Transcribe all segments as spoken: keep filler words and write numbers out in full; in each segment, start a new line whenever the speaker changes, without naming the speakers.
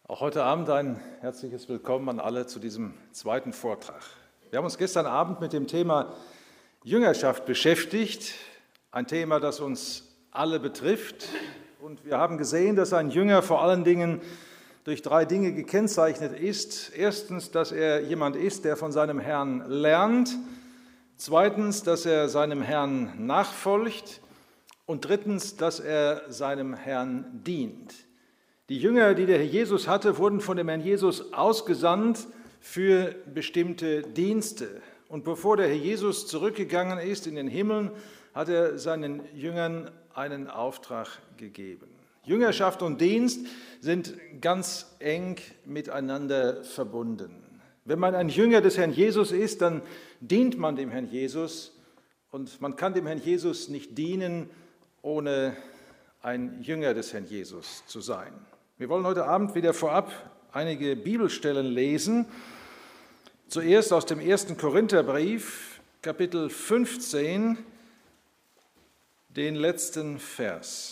Auch heute Abend ein herzliches Willkommen an alle zu diesem zweiten Vortrag. Wir haben uns gestern Abend mit dem Thema Jüngerschaft beschäftigt, ein Thema, das uns alle betrifft. Und wir haben gesehen, dass ein Jünger vor allen Dingen durch drei Dinge gekennzeichnet ist. Erstens, dass er jemand ist, der von seinem Herrn lernt. Zweitens, dass er seinem Herrn nachfolgt. Und drittens, dass er seinem Herrn dient. Die Jünger, die der Herr Jesus hatte, wurden von dem Herrn Jesus ausgesandt für bestimmte Dienste. Und bevor der Herr Jesus zurückgegangen ist in den Himmel, hat er seinen Jüngern einen Auftrag gegeben. Jüngerschaft und Dienst sind ganz eng miteinander verbunden. Wenn man ein Jünger des Herrn Jesus ist, dann dient man dem Herrn Jesus. Und man kann dem Herrn Jesus nicht dienen, ohne ein Jünger des Herrn Jesus zu sein. Wir wollen heute Abend wieder vorab einige Bibelstellen lesen. Zuerst aus dem ersten Korintherbrief, Kapitel fünfzehn, den letzten Vers.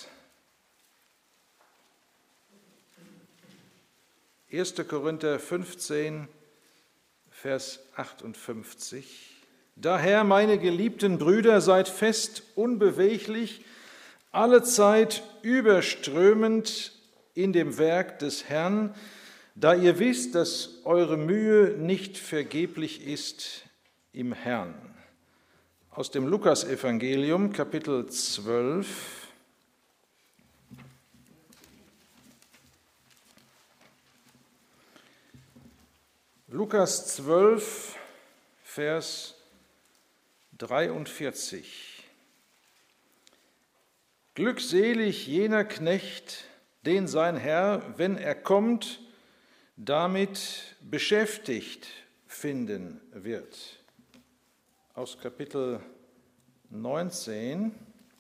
erster Korinther fünfzehn, Vers achtundfünfzig. Daher, meine geliebten Brüder, seid fest, unbeweglich, allezeit überströmend in dem Werk des Herrn, da ihr wisst, dass eure Mühe nicht vergeblich ist im Herrn. Aus dem Lukasevangelium, Kapitel zwölf. Lukas zwölf, Vers dreiundvierzig. Glückselig jener Knecht, den sein Herr, wenn er kommt, damit beschäftigt finden wird. Aus Kapitel neunzehn.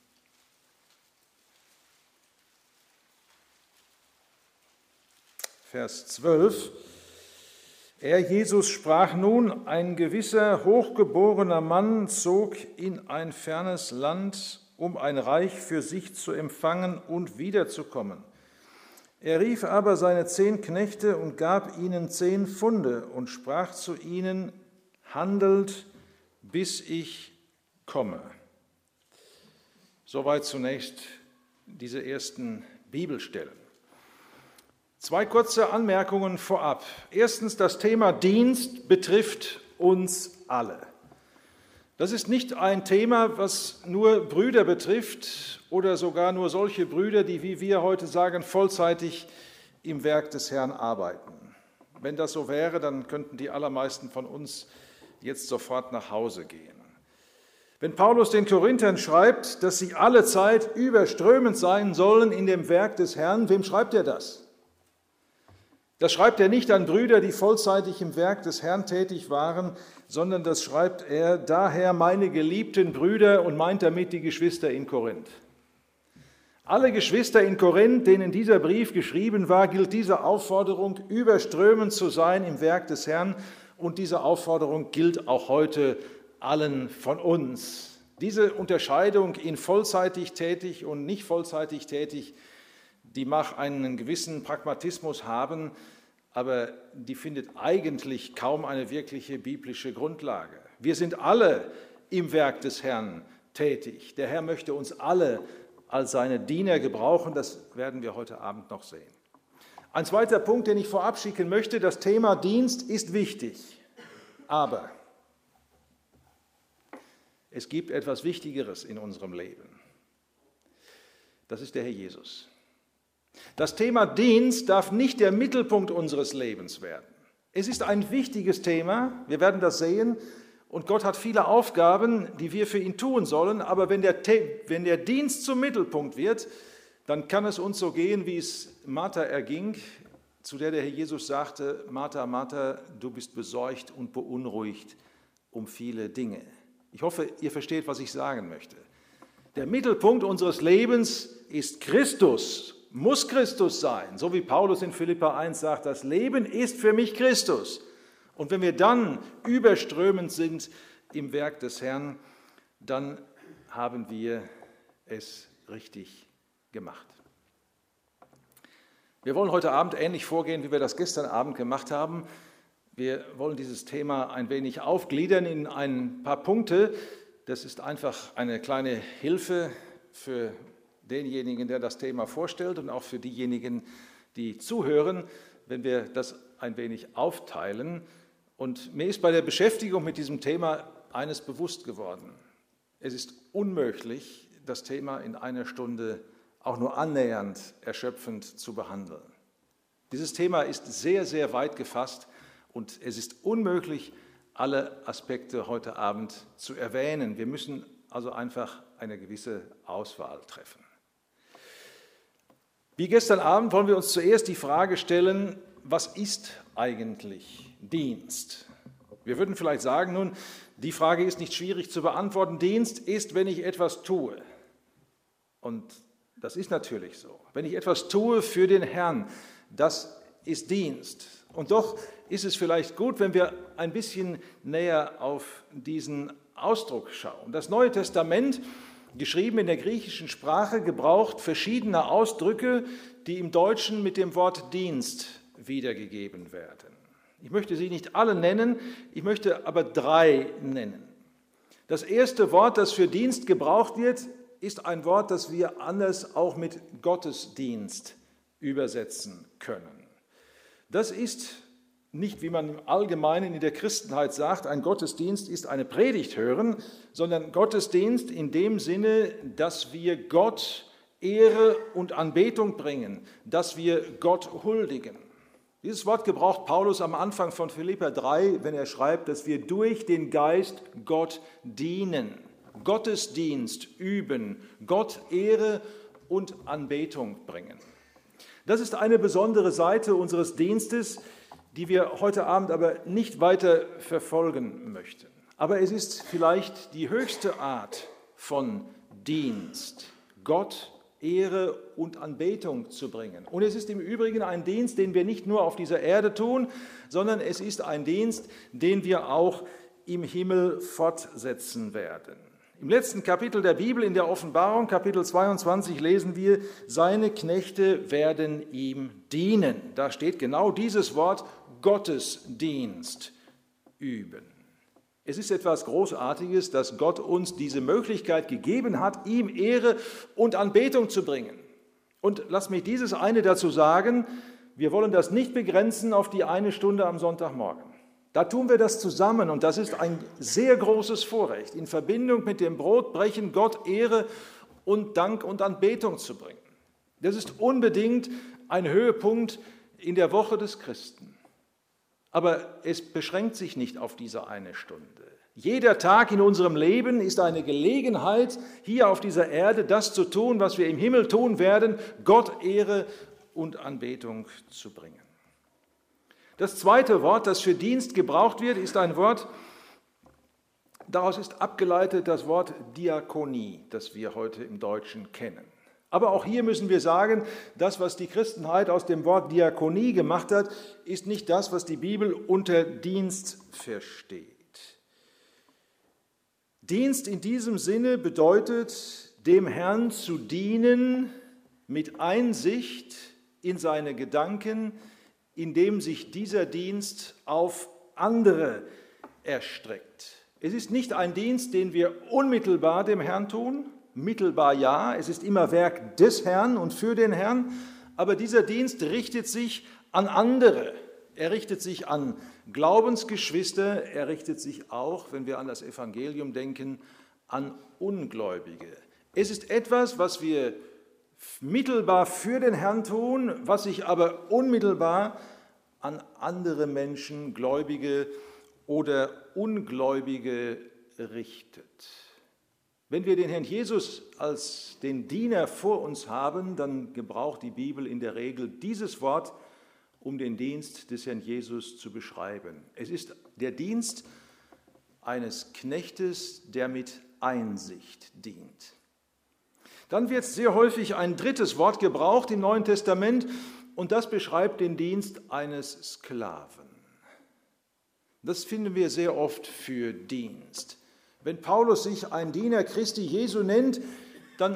Vers zwölf. Er, Jesus, sprach nun, ein gewisser hochgeborener Mann zog in ein fernes Land, um ein Reich für sich zu empfangen und wiederzukommen. Er rief aber seine zehn Knechte und gab ihnen zehn Pfunde und sprach zu ihnen, handelt, bis ich komme. Soweit zunächst diese ersten Bibelstellen. Zwei kurze Anmerkungen vorab. Erstens, das Thema Dienst betrifft uns alle. Das ist nicht ein Thema, was nur Brüder betrifft oder sogar nur solche Brüder, die, wie wir heute sagen, vollzeitig im Werk des Herrn arbeiten. Wenn das so wäre, dann könnten die allermeisten von uns jetzt sofort nach Hause gehen. Wenn Paulus den Korinthern schreibt, dass sie alle Zeit überströmend sein sollen in dem Werk des Herrn, wem schreibt er das? Das schreibt er nicht an Brüder, die vollzeitig im Werk des Herrn tätig waren, sondern das schreibt er, daher meine geliebten Brüder, und meint damit die Geschwister in Korinth. Alle Geschwister in Korinth, denen dieser Brief geschrieben war, gilt diese Aufforderung, überströmend zu sein im Werk des Herrn, und diese Aufforderung gilt auch heute allen von uns. Diese Unterscheidung in vollzeitig tätig und nicht vollzeitig tätig, die mag einen gewissen Pragmatismus haben, aber die findet eigentlich kaum eine wirkliche biblische Grundlage. Wir sind alle im Werk des Herrn tätig. Der Herr möchte uns alle als seine Diener gebrauchen, das werden wir heute Abend noch sehen. Ein zweiter Punkt, den ich vorab schicken möchte, das Thema Dienst ist wichtig, aber es gibt etwas Wichtigeres in unserem Leben. Das ist der Herr Jesus. Das Thema Dienst darf nicht der Mittelpunkt unseres Lebens werden. Es ist ein wichtiges Thema, wir werden das sehen, und Gott hat viele Aufgaben, die wir für ihn tun sollen, aber wenn der, wenn der Dienst zum Mittelpunkt wird, dann kann es uns so gehen, wie es Martha erging, zu der der Herr Jesus sagte, Martha, Martha, du bist besorgt und beunruhigt um viele Dinge. Ich hoffe, ihr versteht, was ich sagen möchte. Der Mittelpunkt unseres Lebens ist Christus, muss Christus sein, so wie Paulus in Philipper eins sagt, das Leben ist für mich Christus. Und wenn wir dann überströmend sind im Werk des Herrn, dann haben wir es richtig gemacht. Wir wollen heute Abend ähnlich vorgehen, wie wir das gestern Abend gemacht haben. Wir wollen dieses Thema ein wenig aufgliedern in ein paar Punkte. Das ist einfach eine kleine Hilfe für denjenigen, der das Thema vorstellt und auch für diejenigen, die zuhören, wenn wir das ein wenig aufteilen. Und mir ist bei der Beschäftigung mit diesem Thema eines bewusst geworden. Es ist unmöglich, das Thema in einer Stunde auch nur annähernd erschöpfend zu behandeln. Dieses Thema ist sehr, sehr weit gefasst und es ist unmöglich, alle Aspekte heute Abend zu erwähnen. Wir müssen also einfach eine gewisse Auswahl treffen. Wie gestern Abend wollen wir uns zuerst die Frage stellen, was ist eigentlich Dienst? Wir würden vielleicht sagen, nun, die Frage ist nicht schwierig zu beantworten. Dienst ist, wenn ich etwas tue. Und das ist natürlich so. Wenn ich etwas tue für den Herrn, das ist Dienst. Und doch ist es vielleicht gut, wenn wir ein bisschen näher auf diesen Ausdruck schauen. Das Neue Testament, geschrieben in der griechischen Sprache, gebraucht verschiedene Ausdrücke, die im Deutschen mit dem Wort Dienst wiedergegeben werden. Ich möchte sie nicht alle nennen, ich möchte aber drei nennen. Das erste Wort, das für Dienst gebraucht wird, ist ein Wort, das wir anders auch mit Gottesdienst übersetzen können. Das ist nicht, wie man im Allgemeinen in der Christenheit sagt, ein Gottesdienst ist eine Predigt hören, sondern Gottesdienst in dem Sinne, dass wir Gott Ehre und Anbetung bringen, dass wir Gott huldigen. Dieses Wort gebraucht Paulus am Anfang von Philipper drei, wenn er schreibt, dass wir durch den Geist Gott dienen. Gottesdienst üben, Gott Ehre und Anbetung bringen. Das ist eine besondere Seite unseres Dienstes, die wir heute Abend aber nicht weiter verfolgen möchten. Aber es ist vielleicht die höchste Art von Dienst, Gott Ehre und Anbetung zu bringen. Und es ist im Übrigen ein Dienst, den wir nicht nur auf dieser Erde tun, sondern es ist ein Dienst, den wir auch im Himmel fortsetzen werden. Im letzten Kapitel der Bibel, in der Offenbarung, Kapitel zweiundzwanzig, lesen wir, seine Knechte werden ihm dienen. Da steht genau dieses Wort, Gottesdienst üben. Es ist etwas Großartiges, dass Gott uns diese Möglichkeit gegeben hat, ihm Ehre und Anbetung zu bringen. Und lass mich dieses eine dazu sagen, wir wollen das nicht begrenzen auf die eine Stunde am Sonntagmorgen. Da tun wir das zusammen und das ist ein sehr großes Vorrecht, in Verbindung mit dem Brotbrechen Gott Ehre und Dank und Anbetung zu bringen. Das ist unbedingt ein Höhepunkt in der Woche des Christen. Aber es beschränkt sich nicht auf diese eine Stunde. Jeder Tag in unserem Leben ist eine Gelegenheit, hier auf dieser Erde das zu tun, was wir im Himmel tun werden, Gott Ehre und Anbetung zu bringen. Das zweite Wort, das für Dienst gebraucht wird, ist ein Wort, daraus ist abgeleitet das Wort Diakonie, das wir heute im Deutschen kennen. Aber auch hier müssen wir sagen, das, was die Christenheit aus dem Wort Diakonie gemacht hat, ist nicht das, was die Bibel unter Dienst versteht. Dienst in diesem Sinne bedeutet, dem Herrn zu dienen mit Einsicht in seine Gedanken, indem sich dieser Dienst auf andere erstreckt. Es ist nicht ein Dienst, den wir unmittelbar dem Herrn tun, mittelbar ja, es ist immer Werk des Herrn und für den Herrn, aber dieser Dienst richtet sich an andere. Er richtet sich an Glaubensgeschwister, er richtet sich auch, wenn wir an das Evangelium denken, an Ungläubige. Es ist etwas, was wir mittelbar für den Herrn tun, was sich aber unmittelbar an andere Menschen, Gläubige oder Ungläubige richtet. Wenn wir den Herrn Jesus als den Diener vor uns haben, dann gebraucht die Bibel in der Regel dieses Wort, um den Dienst des Herrn Jesus zu beschreiben. Es ist der Dienst eines Knechtes, der mit Einsicht dient. Dann wird sehr häufig ein drittes Wort gebraucht im Neuen Testament und das beschreibt den Dienst eines Sklaven. Das finden wir sehr oft für Dienst. Wenn Paulus sich ein Diener Christi Jesu nennt, dann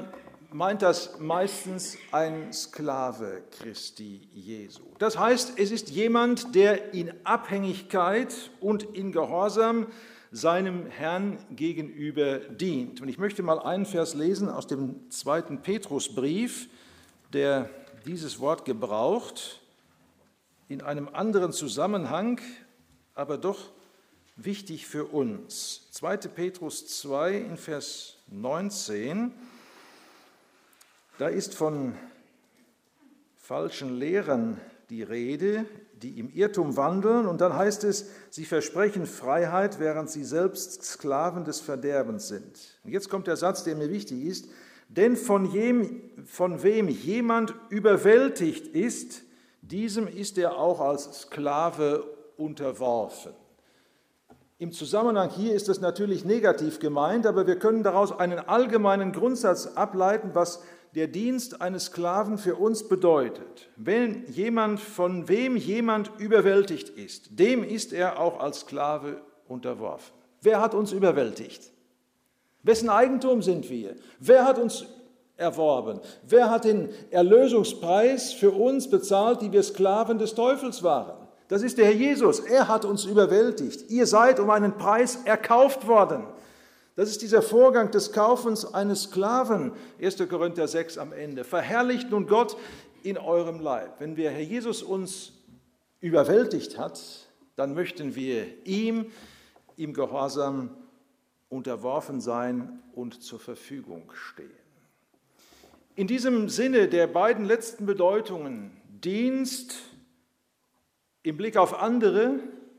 meint das meistens ein Sklave Christi Jesu. Das heißt, es ist jemand, der in Abhängigkeit und in Gehorsam seinem Herrn gegenüber dient. Und ich möchte mal einen Vers lesen aus dem zweiten Petrusbrief, der dieses Wort gebraucht, in einem anderen Zusammenhang, aber doch wichtig für uns. zweiter Petrus zwei in Vers neunzehn, da ist von falschen Lehrern die Rede, die im Irrtum wandeln, und dann heißt es, sie versprechen Freiheit, während sie selbst Sklaven des Verderbens sind. Und jetzt kommt der Satz, der mir wichtig ist, denn von, jem, von wem jemand überwältigt ist, diesem ist er auch als Sklave unterworfen. Im Zusammenhang hier ist das natürlich negativ gemeint, aber wir können daraus einen allgemeinen Grundsatz ableiten, was der Dienst eines Sklaven für uns bedeutet. Wenn jemand, von wem jemand überwältigt ist, dem ist er auch als Sklave unterworfen. Wer hat uns überwältigt? Wessen Eigentum sind wir? Wer hat uns erworben? Wer hat den Erlösungspreis für uns bezahlt, die wir Sklaven des Teufels waren? Das ist der Herr Jesus. Er hat uns überwältigt. Ihr seid um einen Preis erkauft worden. Das ist dieser Vorgang des Kaufens eines Sklaven, erster Korinther sechs am Ende. Verherrlicht nun Gott in eurem Leib. Wenn der Herr Jesus uns überwältigt hat, dann möchten wir ihm im Gehorsam unterworfen sein und zur Verfügung stehen. In diesem Sinne der beiden letzten Bedeutungen, Dienst im Blick auf andere,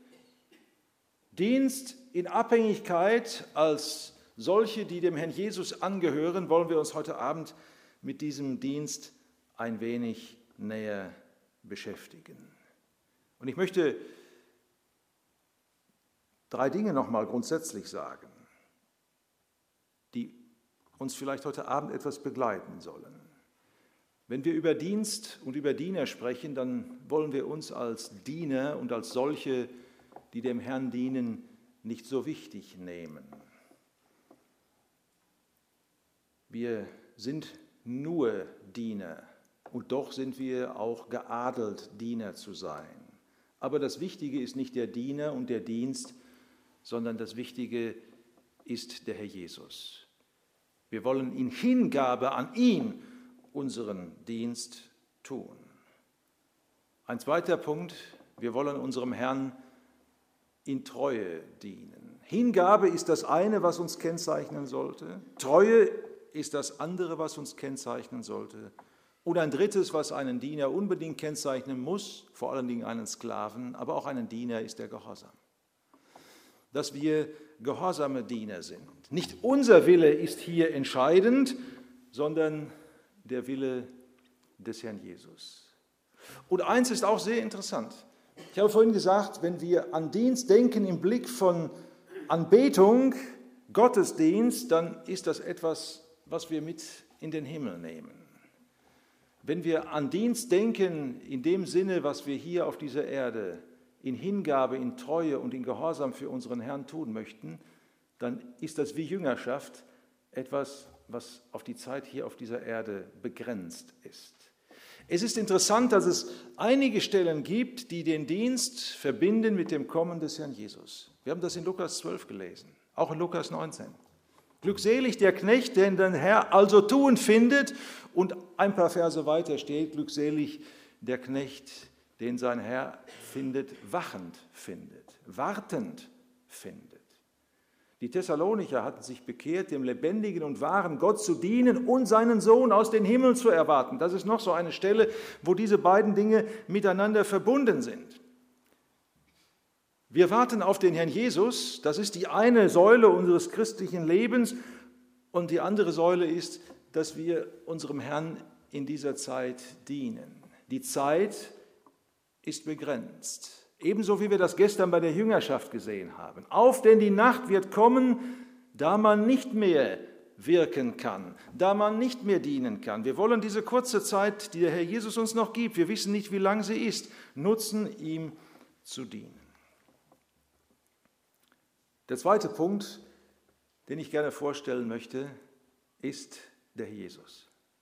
Dienst in Abhängigkeit als solche, die dem Herrn Jesus angehören, wollen wir uns heute Abend mit diesem Dienst ein wenig näher beschäftigen. Und ich möchte drei Dinge noch mal grundsätzlich sagen, die uns vielleicht heute Abend etwas begleiten sollen. Wenn wir über Dienst und über Diener sprechen, dann wollen wir uns als Diener und als solche, die dem Herrn dienen, nicht so wichtig nehmen. Wir sind nur Diener und doch sind wir auch geadelt, Diener zu sein. Aber das Wichtige ist nicht der Diener und der Dienst, sondern das Wichtige ist der Herr Jesus. Wir wollen in Hingabe an ihn unseren Dienst tun. Ein zweiter Punkt, wir wollen unserem Herrn in Treue dienen. Hingabe ist das eine, was uns kennzeichnen sollte. Treue ist das andere, was uns kennzeichnen sollte. Und ein drittes, was einen Diener unbedingt kennzeichnen muss, vor allen Dingen einen Sklaven, aber auch einen Diener, ist der Gehorsam. Dass wir gehorsame Diener sind. Nicht unser Wille ist hier entscheidend, sondern der Wille des Herrn Jesus. Und eins ist auch sehr interessant. Ich habe vorhin gesagt, wenn wir an Dienst denken im Blick von Anbetung, Gottesdienst, dann ist das etwas, was wir mit in den Himmel nehmen. Wenn wir an Dienst denken, in dem Sinne, was wir hier auf dieser Erde in Hingabe, in Treue und in Gehorsam für unseren Herrn tun möchten, dann ist das wie Jüngerschaft etwas, was auf die Zeit hier auf dieser Erde begrenzt ist. Es ist interessant, dass es einige Stellen gibt, die den Dienst verbinden mit dem Kommen des Herrn Jesus. Wir haben das in Lukas zwölf gelesen, auch in Lukas neunzehn. Glückselig der Knecht, den der Herr also tun findet, und ein paar Verse weiter steht, glückselig der Knecht, den sein Herr findet, wachend findet, wartend findet. Die Thessalonicher hatten sich bekehrt, dem lebendigen und wahren Gott zu dienen und seinen Sohn aus den Himmeln zu erwarten. Das ist noch so eine Stelle, wo diese beiden Dinge miteinander verbunden sind. Wir warten auf den Herrn Jesus, das ist die eine Säule unseres christlichen Lebens, und die andere Säule ist, dass wir unserem Herrn in dieser Zeit dienen. Die Zeit ist begrenzt. Ebenso wie wir das gestern bei der Jüngerschaft gesehen haben. Auf, denn die Nacht wird kommen, da man nicht mehr wirken kann, da man nicht mehr dienen kann. Wir wollen diese kurze Zeit, die der Herr Jesus uns noch gibt, wir wissen nicht, wie lang sie ist, nutzen, ihm zu dienen. Der zweite Punkt, den ich gerne vorstellen möchte, ist der Herr Jesus.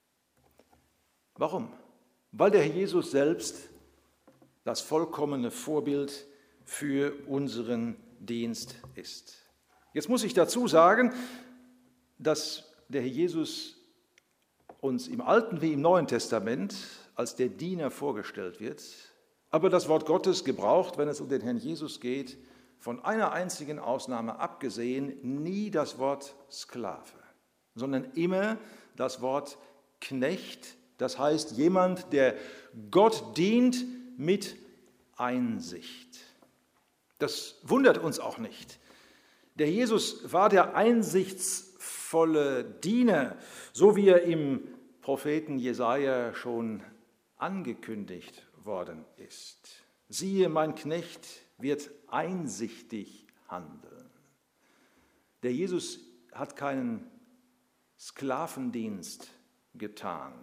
Warum? Weil der Herr Jesus selbst das vollkommene Vorbild für unseren Dienst ist. Jetzt muss ich dazu sagen, dass der Herr Jesus uns im Alten wie im Neuen Testament als der Diener vorgestellt wird, aber das Wort Gottes gebraucht, wenn es um den Herrn Jesus geht, von einer einzigen Ausnahme abgesehen, nie das Wort Sklave, sondern immer das Wort Knecht, das heißt jemand, der Gott dient mit Einsicht. Das wundert uns auch nicht. Der Jesus war der einsichtsvolle Diener, so wie er im Propheten Jesaja schon angekündigt worden ist. Siehe, mein Knecht wird einsichtig handeln. Der Jesus hat keinen Sklavendienst getan,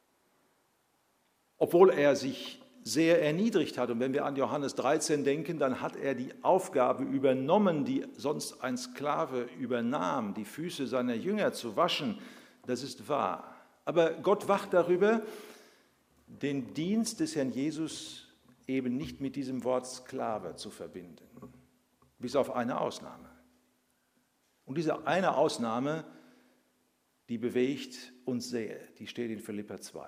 obwohl er sich sehr erniedrigt hat. Und wenn wir an Johannes dreizehn denken, dann hat er die Aufgabe übernommen, die sonst ein Sklave übernahm, die Füße seiner Jünger zu waschen. Das ist wahr. Aber Gott wacht darüber, den Dienst des Herrn Jesus eben nicht mit diesem Wort Sklave zu verbinden, bis auf eine Ausnahme. Und diese eine Ausnahme, die bewegt uns sehr, die steht in Philipper zwei.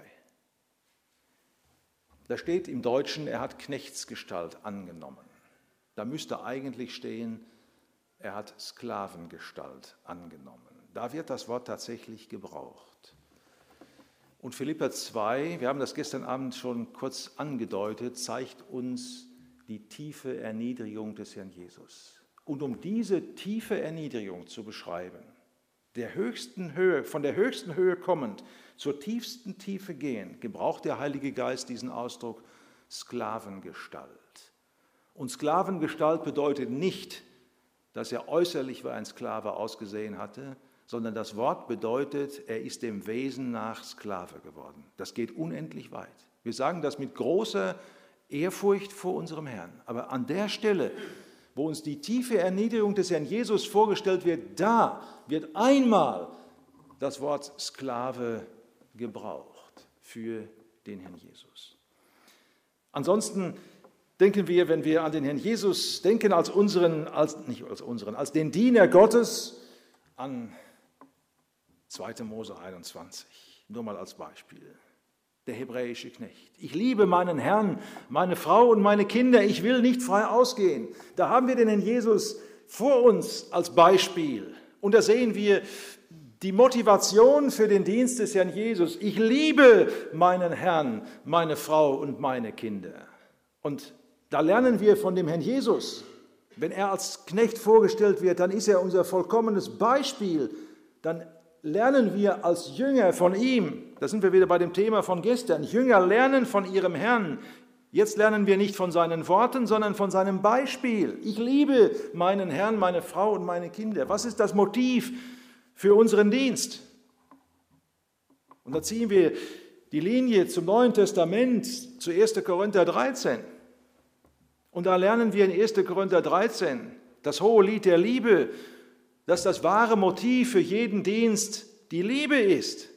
Da steht im Deutschen, er hat Knechtsgestalt angenommen. Da müsste eigentlich stehen, er hat Sklavengestalt angenommen. Da wird das Wort tatsächlich gebraucht. Und Philipper zwei, wir haben das gestern Abend schon kurz angedeutet, zeigt uns die tiefe Erniedrigung des Herrn Jesus. Und um diese tiefe Erniedrigung zu beschreiben, der höchsten Höhe, von der höchsten Höhe kommend, zur tiefsten Tiefe gehen, gebraucht der Heilige Geist diesen Ausdruck Sklavengestalt. Und Sklavengestalt bedeutet nicht, dass er äußerlich wie ein Sklave ausgesehen hatte, sondern das Wort bedeutet, er ist dem Wesen nach Sklave geworden. Das geht unendlich weit. Wir sagen das mit großer Ehrfurcht vor unserem Herrn. Aber an der Stelle, wo uns die tiefe Erniedrigung des Herrn Jesus vorgestellt wird, da wird einmal das Wort Sklave gebraucht für den Herrn Jesus. Ansonsten denken wir, wenn wir an den Herrn Jesus denken, als unseren, als, nicht als unseren, als den Diener Gottes, an zweiter Mose einundzwanzig, nur mal als Beispiel. Der hebräische Knecht. Ich liebe meinen Herrn, meine Frau und meine Kinder, ich will nicht frei ausgehen. Da haben wir den Herrn Jesus vor uns als Beispiel. Und da sehen wir die Motivation für den Dienst des Herrn Jesus. Ich liebe meinen Herrn, meine Frau und meine Kinder. Und da lernen wir von dem Herrn Jesus. Wenn er als Knecht vorgestellt wird, dann ist er unser vollkommenes Beispiel. Dann lernen wir als Jünger von ihm. Da sind wir wieder bei dem Thema von gestern. Jünger lernen von ihrem Herrn. Jetzt lernen wir nicht von seinen Worten, sondern von seinem Beispiel. Ich liebe meinen Herrn, meine Frau und meine Kinder. Was ist das Motiv für unseren Dienst? Und da ziehen wir die Linie zum Neuen Testament, zu erster Korinther dreizehn. Und da lernen wir in erster Korinther dreizehn das hohe Lied der Liebe, dass das wahre Motiv für jeden Dienst die Liebe ist.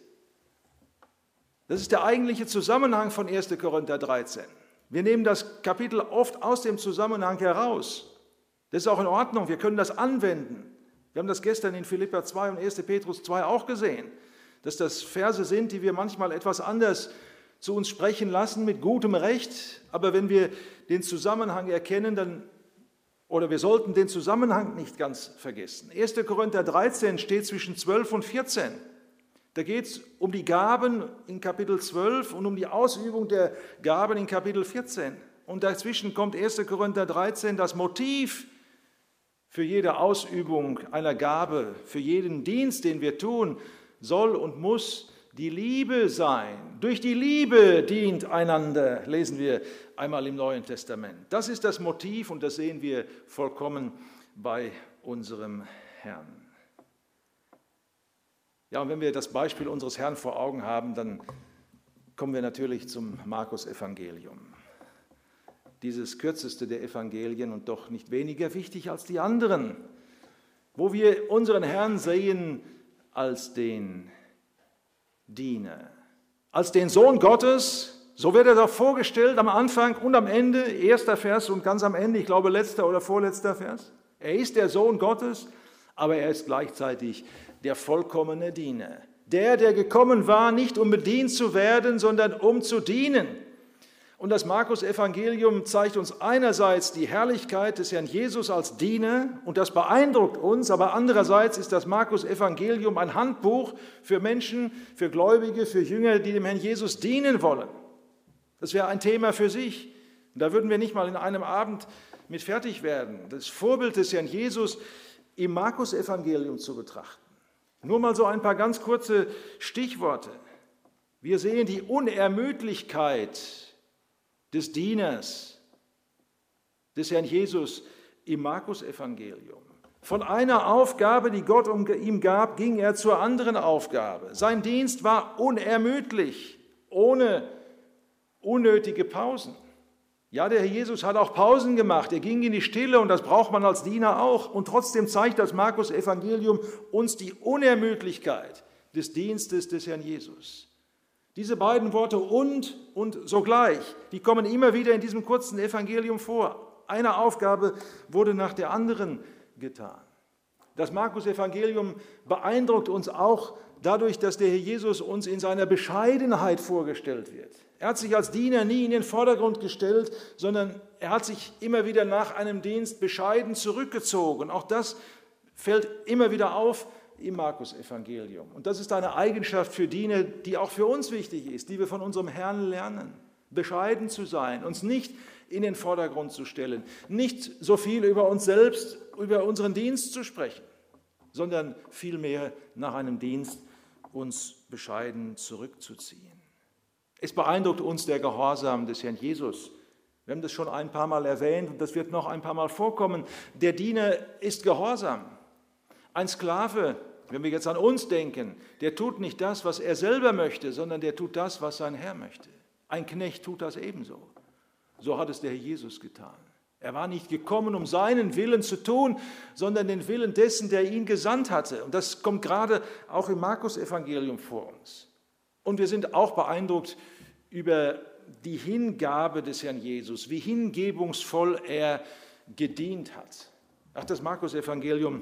Das ist der eigentliche Zusammenhang von erster Korinther dreizehn. Wir nehmen das Kapitel oft aus dem Zusammenhang heraus. Das ist auch in Ordnung, wir können das anwenden. Wir haben das gestern in Philipper zwei und erster Petrus zwei auch gesehen, dass das Verse sind, die wir manchmal etwas anders zu uns sprechen lassen, mit gutem Recht. Aber wenn wir den Zusammenhang erkennen, dann, oder wir sollten den Zusammenhang nicht ganz vergessen. erster Korinther dreizehn steht zwischen zwölf und vierzehn. Da geht es um die Gaben in Kapitel zwölf und um die Ausübung der Gaben in Kapitel vierzehn. Und dazwischen kommt erster Korinther dreizehn, das Motiv für jede Ausübung einer Gabe, für jeden Dienst, den wir tun, soll und muss die Liebe sein. Durch die Liebe dient einander, lesen wir einmal im Neuen Testament. Das ist das Motiv und das sehen wir vollkommen bei unserem Herrn. Ja, und wenn wir das Beispiel unseres Herrn vor Augen haben, dann kommen wir natürlich zum Markus-Evangelium. Dieses kürzeste der Evangelien und doch nicht weniger wichtig als die anderen, wo wir unseren Herrn sehen als den Diener, als den Sohn Gottes, so wird er doch vorgestellt am Anfang und am Ende, erster Vers und ganz am Ende, ich glaube letzter oder vorletzter Vers. Er ist der Sohn Gottes, aber er ist gleichzeitig der vollkommene Diener. Der, der gekommen war, nicht um bedient zu werden, sondern um zu dienen. Und das Markus-Evangelium zeigt uns einerseits die Herrlichkeit des Herrn Jesus als Diener und das beeindruckt uns, aber andererseits ist das Markus-Evangelium ein Handbuch für Menschen, für Gläubige, für Jünger, die dem Herrn Jesus dienen wollen. Das wäre ein Thema für sich. Und da würden wir nicht mal in einem Abend mit fertig werden. Das Vorbild des Herrn Jesus im Markus-Evangelium zu betrachten. Nur mal so ein paar ganz kurze Stichworte. Wir sehen die Unermüdlichkeit des Dieners, des Herrn Jesus im Markus-Evangelium. Von einer Aufgabe, die Gott ihm gab, ging er zur anderen Aufgabe. Sein Dienst war unermüdlich, ohne unnötige Pausen. Ja, der Herr Jesus hat auch Pausen gemacht. Er ging in die Stille und das braucht man als Diener auch. Und trotzdem zeigt das Markus-Evangelium uns die Unermüdlichkeit des Dienstes des Herrn Jesus. Diese beiden Worte und und sogleich, die kommen immer wieder in diesem kurzen Evangelium vor. Eine Aufgabe wurde nach der anderen getan. Das Markus-Evangelium beeindruckt uns auch dadurch, dass der Herr Jesus uns in seiner Bescheidenheit vorgestellt wird. Er hat sich als Diener nie in den Vordergrund gestellt, sondern er hat sich immer wieder nach einem Dienst bescheiden zurückgezogen. Auch das fällt immer wieder auf im Markus-Evangelium. Und das ist eine Eigenschaft für Diener, die auch für uns wichtig ist, die wir von unserem Herrn lernen. Bescheiden zu sein, uns nicht in den Vordergrund zu stellen, nicht so viel über uns selbst, über unseren Dienst zu sprechen, sondern vielmehr nach einem Dienst uns bescheiden zurückzuziehen. Es beeindruckt uns der Gehorsam des Herrn Jesus. Wir haben das schon ein paar Mal erwähnt und das wird noch ein paar Mal vorkommen. Der Diener ist gehorsam. Ein Sklave, wenn wir jetzt an uns denken, der tut nicht das, was er selber möchte, sondern der tut das, was sein Herr möchte. Ein Knecht tut das ebenso. So hat es der Herr Jesus getan. Er war nicht gekommen, um seinen Willen zu tun, sondern den Willen dessen, der ihn gesandt hatte. Und das kommt gerade auch im Markus-Evangelium vor uns. Und wir sind auch beeindruckt über die Hingabe des Herrn Jesus, wie hingebungsvoll er gedient hat. Ach, das Markus-Evangelium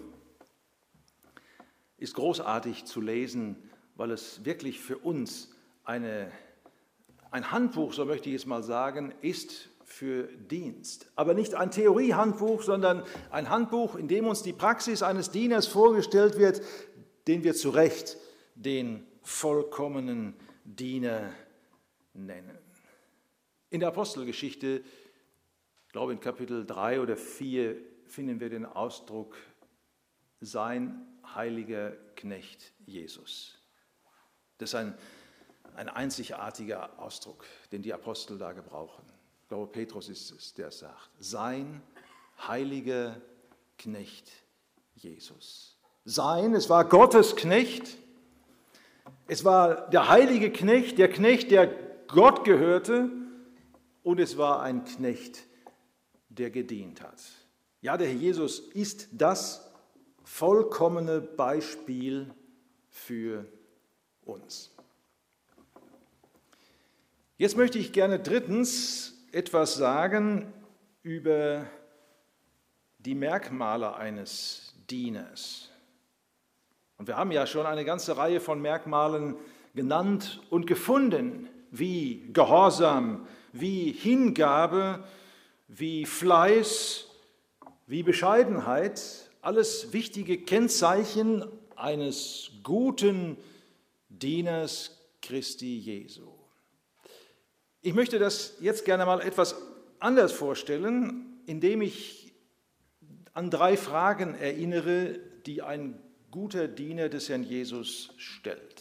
ist großartig zu lesen, weil es wirklich für uns eine, ein Handbuch, so möchte ich es mal sagen, ist für Dienst. Aber nicht ein Theoriehandbuch, sondern ein Handbuch, in dem uns die Praxis eines Dieners vorgestellt wird, den wir zu Recht den vollkommenen Diener nennen. In der Apostelgeschichte, ich glaube in Kapitel drei oder vier, finden wir den Ausdruck sein heiliger Knecht Jesus. Das ist ein, ein einzigartiger Ausdruck, den die Apostel da gebrauchen. Ich glaube, Petrus ist es, der es sagt. Sein heiliger Knecht Jesus. Sein, es war Gottes Knecht. Es war der heilige Knecht, der Knecht, der Gott gehörte. Und es war ein Knecht, der gedient hat. Ja, der Herr Jesus ist das vollkommene Beispiel für uns. Jetzt möchte ich gerne drittens etwas sagen über die Merkmale eines Dieners. Und wir haben ja schon eine ganze Reihe von Merkmalen genannt und gefunden, wie Gehorsam, wie Hingabe, wie Fleiß, wie Bescheidenheit. Alles wichtige Kennzeichen eines guten Dieners Christi Jesu. Ich möchte das jetzt gerne mal etwas anders vorstellen, indem ich an drei Fragen erinnere, die ein guter Diener des Herrn Jesus stellt.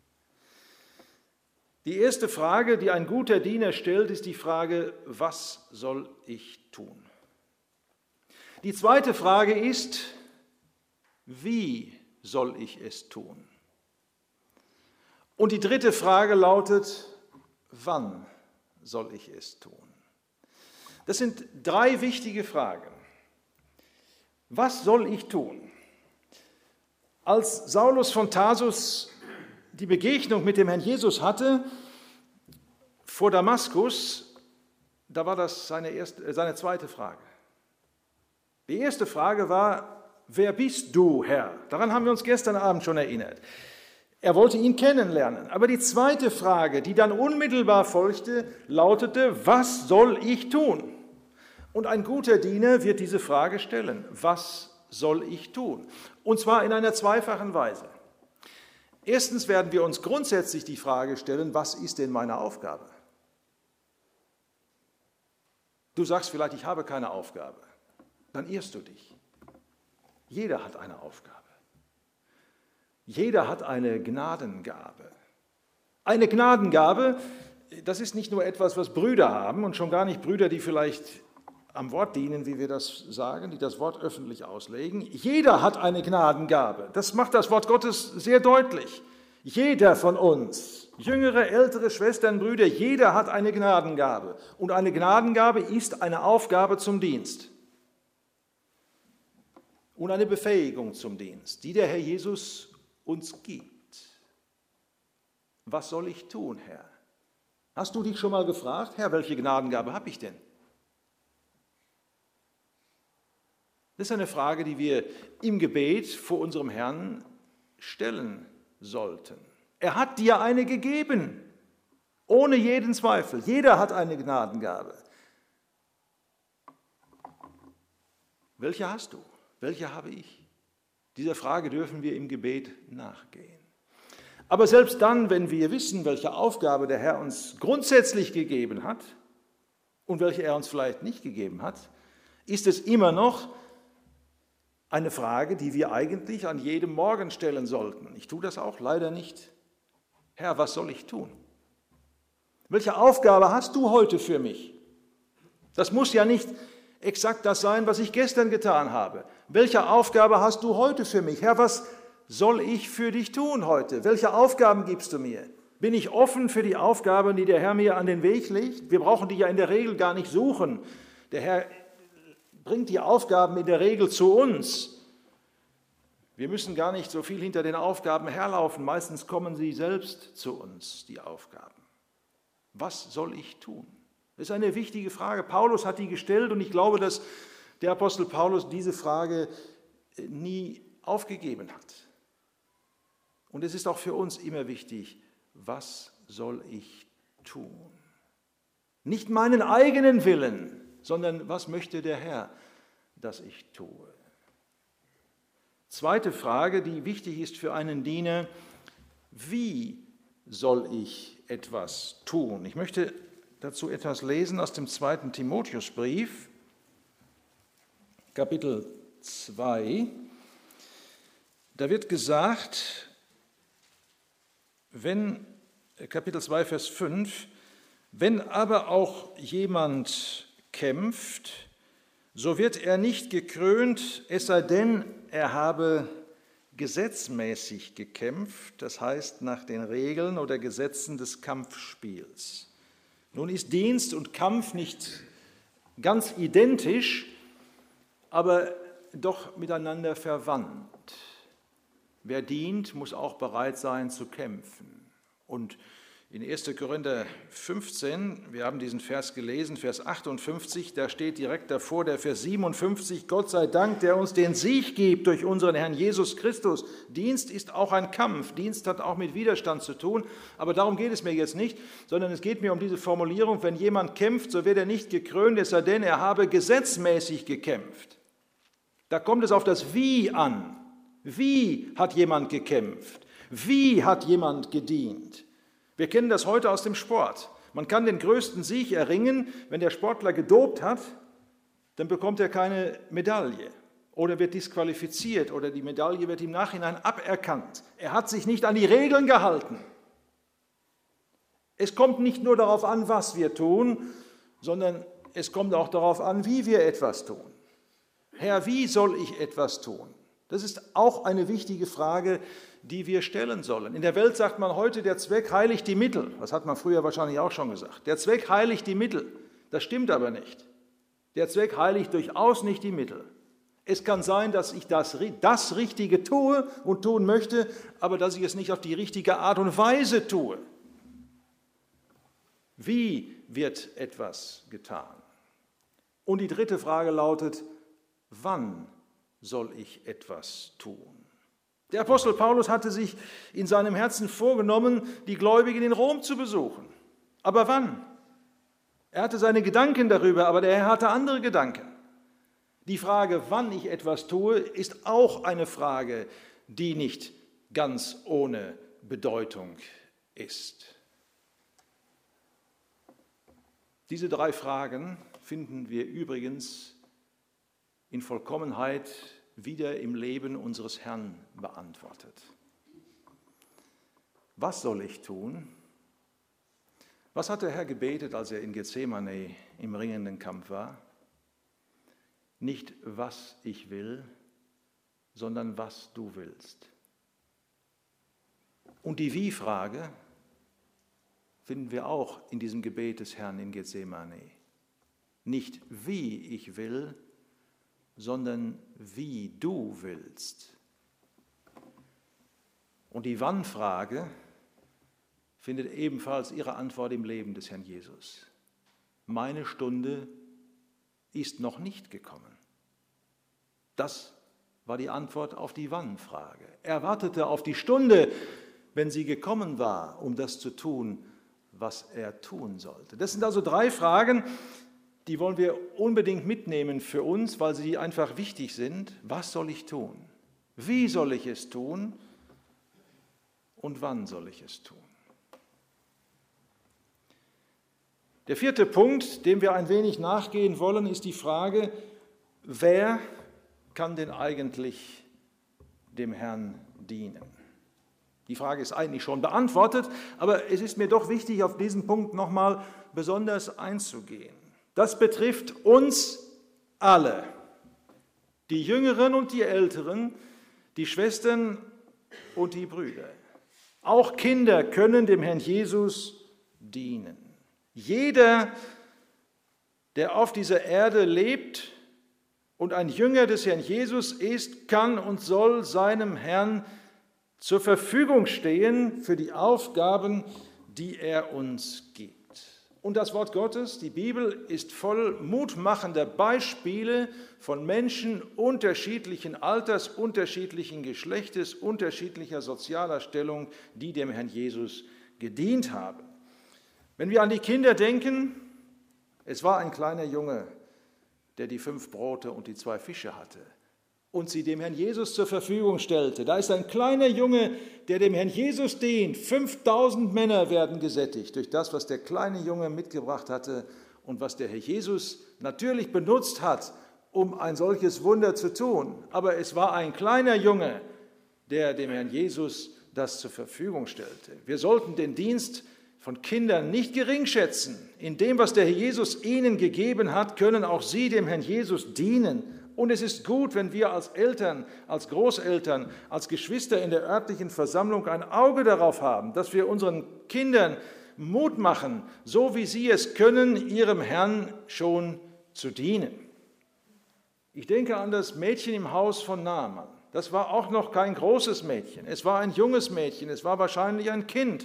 Die erste Frage, die ein guter Diener stellt, ist die Frage, was soll ich tun? Die zweite Frage ist, wie soll ich es tun? Und die dritte Frage lautet, wann soll ich es tun? Das sind drei wichtige Fragen. Was soll ich tun? Als Saulus von Tarsus die Begegnung mit dem Herrn Jesus hatte, vor Damaskus, da war das seine, erste, seine zweite Frage. Die erste Frage war, wer bist du, Herr? Daran haben wir uns gestern Abend schon erinnert. Er wollte ihn kennenlernen. Aber die zweite Frage, die dann unmittelbar folgte, lautete, was soll ich tun? Und ein guter Diener wird diese Frage stellen, was soll ich tun? Und zwar in einer zweifachen Weise. Erstens werden wir uns grundsätzlich die Frage stellen, was ist denn meine Aufgabe? Du sagst vielleicht, ich habe keine Aufgabe. Dann irrst du dich. Jeder hat eine Aufgabe. Jeder hat eine Gnadengabe. Eine Gnadengabe, das ist nicht nur etwas, was Brüder haben und schon gar nicht Brüder, die vielleicht am Wort dienen, wie wir das sagen, die das Wort öffentlich auslegen. Jeder hat eine Gnadengabe. Das macht das Wort Gottes sehr deutlich. Jeder von uns, jüngere, ältere Schwestern, Brüder, jeder hat eine Gnadengabe. Und eine Gnadengabe ist eine Aufgabe zum Dienst. Und eine Befähigung zum Dienst, die der Herr Jesus uns gibt. Was soll ich tun, Herr? Hast du dich schon mal gefragt, Herr, welche Gnadengabe habe ich denn? Das ist eine Frage, die wir im Gebet vor unserem Herrn stellen sollten. Er hat dir eine gegeben, ohne jeden Zweifel. Jeder hat eine Gnadengabe. Welche hast du? Welche habe ich? Dieser Frage dürfen wir im Gebet nachgehen. Aber selbst dann, wenn wir wissen, welche Aufgabe der Herr uns grundsätzlich gegeben hat und welche er uns vielleicht nicht gegeben hat, ist es immer noch eine Frage, die wir eigentlich an jedem Morgen stellen sollten. Ich tue das auch leider nicht. Herr, was soll ich tun? Welche Aufgabe hast du heute für mich? Das muss ja nicht exakt das sein, was ich gestern getan habe. Welche Aufgabe hast du heute für mich? Herr, was soll ich für dich tun heute? Welche Aufgaben gibst du mir? Bin ich offen für die Aufgaben, die der Herr mir an den Weg legt? Wir brauchen die ja in der Regel gar nicht suchen. Der Herr bringt die Aufgaben in der Regel zu uns. Wir müssen gar nicht so viel hinter den Aufgaben herlaufen. Meistens kommen sie selbst zu uns, die Aufgaben. Was soll ich tun? Das ist eine wichtige Frage. Paulus hat die gestellt und ich glaube, dass der Apostel Paulus diese Frage nie aufgegeben hat. Und es ist auch für uns immer wichtig, was soll ich tun? Nicht meinen eigenen Willen, sondern was möchte der Herr, dass ich tue? Zweite Frage, die wichtig ist für einen Diener: Wie soll ich etwas tun? Ich möchte dazu etwas lesen aus dem zweiten Timotheusbrief, Kapitel zwei. Da wird gesagt, wenn, Kapitel zwei, Vers fünf, wenn aber auch jemand kämpft, so wird er nicht gekrönt, es sei denn, er habe gesetzmäßig gekämpft, das heißt nach den Regeln oder Gesetzen des Kampfspiels. Nun ist Dienst und Kampf nicht ganz identisch, aber doch miteinander verwandt. Wer dient, muss auch bereit sein zu kämpfen. Und in erster Korinther fünfzehn, wir haben diesen Vers gelesen, Vers achtundfünfzig, da steht direkt davor der Vers siebenundfünfzig, Gott sei Dank, der uns den Sieg gibt durch unseren Herrn Jesus Christus. Dienst ist auch ein Kampf, Dienst hat auch mit Widerstand zu tun, aber darum geht es mir jetzt nicht, sondern es geht mir um diese Formulierung, wenn jemand kämpft, so wird er nicht gekrönt, es sei denn, er habe gesetzmäßig gekämpft. Da kommt es auf das Wie an. Wie hat jemand gekämpft? Wie hat jemand gedient? Wir kennen das heute aus dem Sport. Man kann den größten Sieg erringen, wenn der Sportler gedopt hat, dann bekommt er keine Medaille oder wird disqualifiziert oder die Medaille wird im Nachhinein aberkannt. Er hat sich nicht an die Regeln gehalten. Es kommt nicht nur darauf an, was wir tun, sondern es kommt auch darauf an, wie wir etwas tun. Herr, wie soll ich etwas tun? Das ist auch eine wichtige Frage, die wir stellen sollen. In der Welt sagt man heute, der Zweck heiligt die Mittel. Das hat man früher wahrscheinlich auch schon gesagt. Der Zweck heiligt die Mittel. Das stimmt aber nicht. Der Zweck heiligt durchaus nicht die Mittel. Es kann sein, dass ich das, das Richtige tue und tun möchte, aber dass ich es nicht auf die richtige Art und Weise tue. Wie wird etwas getan? Und die dritte Frage lautet, wann soll ich etwas tun? Der Apostel Paulus hatte sich in seinem Herzen vorgenommen, die Gläubigen in Rom zu besuchen. Aber wann? Er hatte seine Gedanken darüber, aber der Herr hatte andere Gedanken. Die Frage, wann ich etwas tue, ist auch eine Frage, die nicht ganz ohne Bedeutung ist. Diese drei Fragen finden wir übrigens in Vollkommenheit wieder im Leben unseres Herrn beantwortet. Was soll ich tun? Was hat der Herr gebetet, als er in Gethsemane im ringenden Kampf war? Nicht, was ich will, sondern was du willst. Und die Wie-Frage finden wir auch in diesem Gebet des Herrn in Gethsemane. Nicht wie ich will, sondern wie du willst. Und die Wann-Frage findet ebenfalls ihre Antwort im Leben des Herrn Jesus. Meine Stunde ist noch nicht gekommen. Das war die Antwort auf die Wann-Frage. Er wartete auf die Stunde, wenn sie gekommen war, um das zu tun, was er tun sollte. Das sind also drei Fragen, die wollen wir unbedingt mitnehmen für uns, weil sie einfach wichtig sind. Was soll ich tun? Wie soll ich es tun? Und wann soll ich es tun? Der vierte Punkt, dem wir ein wenig nachgehen wollen, ist die Frage, wer kann denn eigentlich dem Herrn dienen? Die Frage ist eigentlich schon beantwortet, aber es ist mir doch wichtig, auf diesen Punkt nochmal besonders einzugehen. Das betrifft uns alle, die Jüngeren und die Älteren, die Schwestern und die Brüder. Auch Kinder können dem Herrn Jesus dienen. Jeder, der auf dieser Erde lebt und ein Jünger des Herrn Jesus ist, kann und soll seinem Herrn zur Verfügung stehen für die Aufgaben, die er uns gibt. Und das Wort Gottes, die Bibel, ist voll mutmachender Beispiele von Menschen unterschiedlichen Alters, unterschiedlichen Geschlechtes, unterschiedlicher sozialer Stellung, die dem Herrn Jesus gedient haben. Wenn wir an die Kinder denken, es war ein kleiner Junge, der die fünf Brote und die zwei Fische hatte und sie dem Herrn Jesus zur Verfügung stellte. Da ist ein kleiner Junge, der dem Herrn Jesus dient. fünftausend Männer werden gesättigt durch das, was der kleine Junge mitgebracht hatte und was der Herr Jesus natürlich benutzt hat, um ein solches Wunder zu tun. Aber es war ein kleiner Junge, der dem Herrn Jesus das zur Verfügung stellte. Wir sollten den Dienst von Kindern nicht geringschätzen. In dem, was der Herr Jesus ihnen gegeben hat, können auch sie dem Herrn Jesus dienen. Und es ist gut, wenn wir als Eltern, als Großeltern, als Geschwister in der örtlichen Versammlung ein Auge darauf haben, dass wir unseren Kindern Mut machen, so wie sie es können, ihrem Herrn schon zu dienen. Ich denke an das Mädchen im Haus von Naaman. Das war auch noch kein großes Mädchen. Es war ein junges Mädchen. Es war wahrscheinlich ein Kind.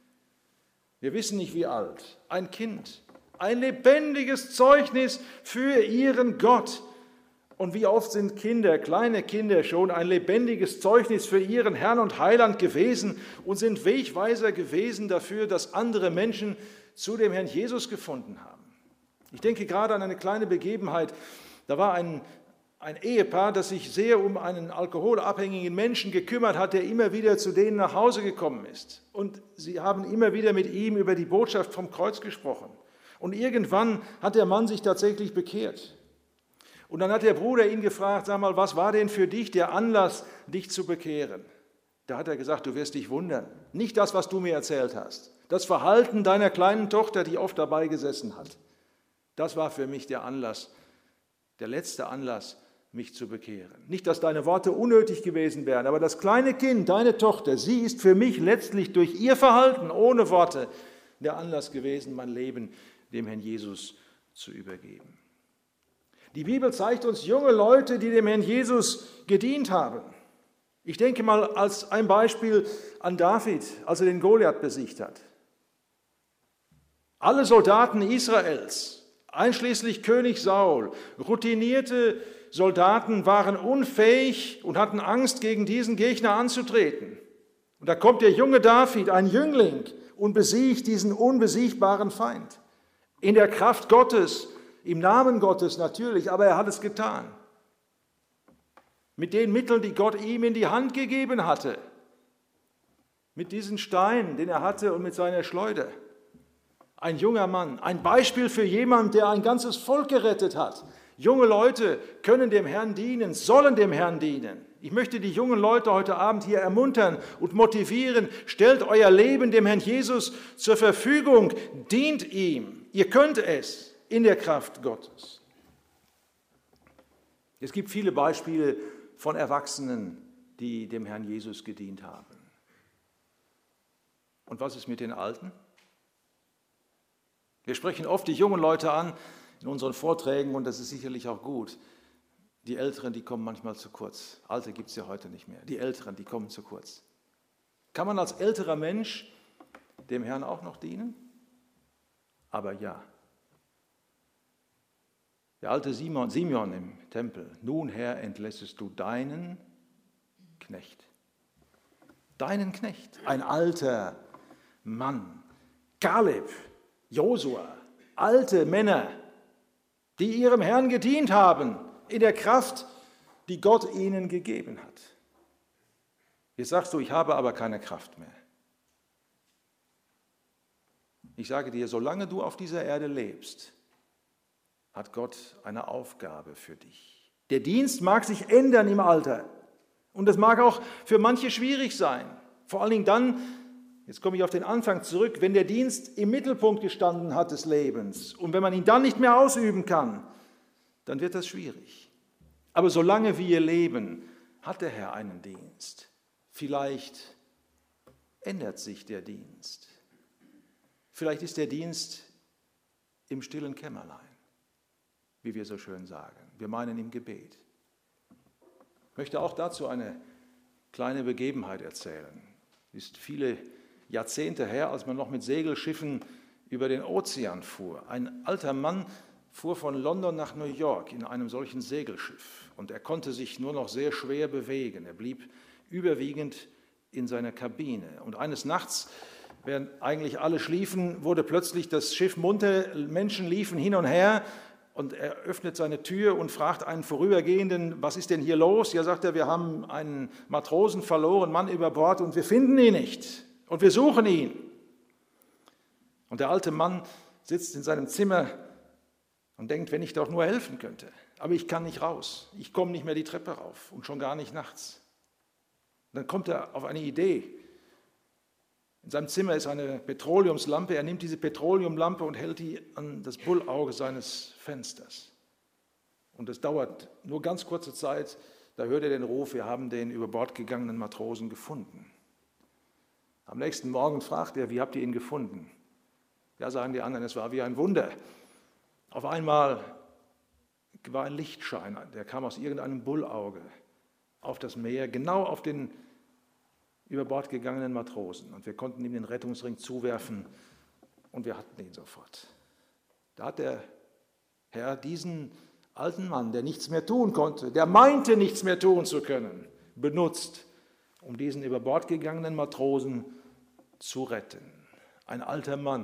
Wir wissen nicht, wie alt. Ein Kind. Ein lebendiges Zeugnis für ihren Gott. Und wie oft sind Kinder, kleine Kinder schon ein lebendiges Zeugnis für ihren Herrn und Heiland gewesen und sind Wegweiser gewesen dafür, dass andere Menschen zu dem Herrn Jesus gefunden haben. Ich denke gerade an eine kleine Begebenheit. Da war ein, ein Ehepaar, das sich sehr um einen alkoholabhängigen Menschen gekümmert hat, der immer wieder zu denen nach Hause gekommen ist. Und sie haben immer wieder mit ihm über die Botschaft vom Kreuz gesprochen. Und irgendwann hat der Mann sich tatsächlich bekehrt. Und dann hat der Bruder ihn gefragt, sag mal, was war denn für dich der Anlass, dich zu bekehren? Da hat er gesagt, du wirst dich wundern. Nicht das, was du mir erzählt hast. Das Verhalten deiner kleinen Tochter, die oft dabei gesessen hat. Das war für mich der Anlass, der letzte Anlass, mich zu bekehren. Nicht, dass deine Worte unnötig gewesen wären, aber das kleine Kind, deine Tochter, sie ist für mich letztlich durch ihr Verhalten ohne Worte der Anlass gewesen, mein Leben dem Herrn Jesus zu übergeben. Die Bibel zeigt uns junge Leute, die dem Herrn Jesus gedient haben. Ich denke mal als ein Beispiel an David, als er den Goliath besiegt hat. Alle Soldaten Israels, einschließlich König Saul, routinierte Soldaten, waren unfähig und hatten Angst, gegen diesen Gegner anzutreten. Und da kommt der junge David, ein Jüngling, und besiegt diesen unbesiegbaren Feind. In der Kraft Gottes, im Namen Gottes natürlich, aber er hat es getan. Mit den Mitteln, die Gott ihm in die Hand gegeben hatte. Mit diesem Stein, den er hatte, und mit seiner Schleuder. Ein junger Mann, ein Beispiel für jemanden, der ein ganzes Volk gerettet hat. Junge Leute können dem Herrn dienen, sollen dem Herrn dienen. Ich möchte die jungen Leute heute Abend hier ermuntern und motivieren. Stellt euer Leben dem Herrn Jesus zur Verfügung. Dient ihm. Ihr könnt es in der Kraft Gottes. Es gibt viele Beispiele von Erwachsenen, die dem Herrn Jesus gedient haben. Und was ist mit den Alten? Wir sprechen oft die jungen Leute an in unseren Vorträgen und das ist sicherlich auch gut. Die Älteren, die kommen manchmal zu kurz. Alte gibt es ja heute nicht mehr. Die Älteren, die kommen zu kurz. Kann man als älterer Mensch dem Herrn auch noch dienen? Aber ja. Der alte Simon, Simeon im Tempel. Nun, Herr, entlässest du deinen Knecht. Deinen Knecht. Ein alter Mann. Kaleb, Josua, alte Männer, die ihrem Herrn gedient haben in der Kraft, die Gott ihnen gegeben hat. Jetzt sagst du, ich habe aber keine Kraft mehr. Ich sage dir, solange du auf dieser Erde lebst, hat Gott eine Aufgabe für dich. Der Dienst mag sich ändern im Alter und das mag auch für manche schwierig sein. Vor allen Dingen dann, jetzt komme ich auf den Anfang zurück, wenn der Dienst im Mittelpunkt gestanden hat des Lebens und wenn man ihn dann nicht mehr ausüben kann, dann wird das schwierig. Aber solange wir leben, hat der Herr einen Dienst. Vielleicht ändert sich der Dienst. Vielleicht ist der Dienst im stillen Kämmerlein, wie wir so schön sagen. Wir meinen im Gebet. Ich möchte auch dazu eine kleine Begebenheit erzählen. Es ist viele Jahrzehnte her, als man noch mit Segelschiffen über den Ozean fuhr. Ein alter Mann fuhr von London nach New York in einem solchen Segelschiff und er konnte sich nur noch sehr schwer bewegen. Er blieb überwiegend in seiner Kabine. Und eines Nachts, während eigentlich alle schliefen, wurde plötzlich das Schiff munter, Menschen liefen hin und her und er öffnet seine Tür und fragt einen Vorübergehenden, was ist denn hier los? Ja, sagt er, wir haben einen Matrosen verloren, Mann über Bord und wir finden ihn nicht und wir suchen ihn. Und der alte Mann sitzt in seinem Zimmer und denkt, wenn ich doch nur helfen könnte. Aber ich kann nicht raus. Ich komme nicht mehr die Treppe rauf und schon gar nicht nachts. Und dann kommt er auf eine Idee. In seinem Zimmer ist eine Petroleumslampe. Er nimmt diese Petroleumlampe und hält die an das Bullauge seines Fensters. Und es dauert nur ganz kurze Zeit, da hört er den Ruf, wir haben den über Bord gegangenen Matrosen gefunden. Am nächsten Morgen fragt er, wie habt ihr ihn gefunden? Ja, sagen die anderen, es war wie ein Wunder. Auf einmal war ein Lichtschein, der kam aus irgendeinem Bullauge auf das Meer, genau auf den über Bord gegangenen Matrosen. Und wir konnten ihm den Rettungsring zuwerfen und wir hatten ihn sofort. Da hat der Herr diesen alten Mann, der nichts mehr tun konnte, der meinte, nichts mehr tun zu können, benutzt, um diesen über Bord gegangenen Matrosen zu retten. Ein alter Mann.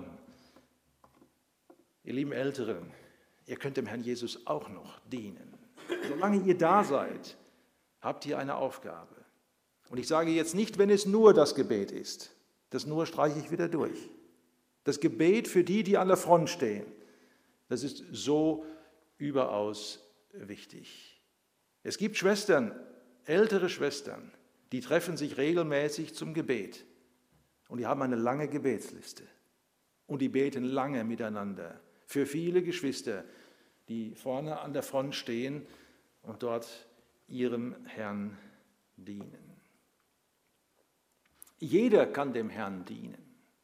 Ihr lieben Älteren, ihr könnt dem Herrn Jesus auch noch dienen. Solange ihr da seid, habt ihr eine Aufgabe. Und ich sage jetzt nicht, wenn es nur das Gebet ist. Das nur streiche ich wieder durch. Das Gebet für die, die an der Front stehen, das ist so überaus wichtig. Es gibt Schwestern, ältere Schwestern, die treffen sich regelmäßig zum Gebet. Und die haben eine lange Gebetsliste. Und die beten lange miteinander. Für viele Geschwister, die vorne an der Front stehen und dort ihrem Herrn dienen. Jeder kann dem Herrn dienen.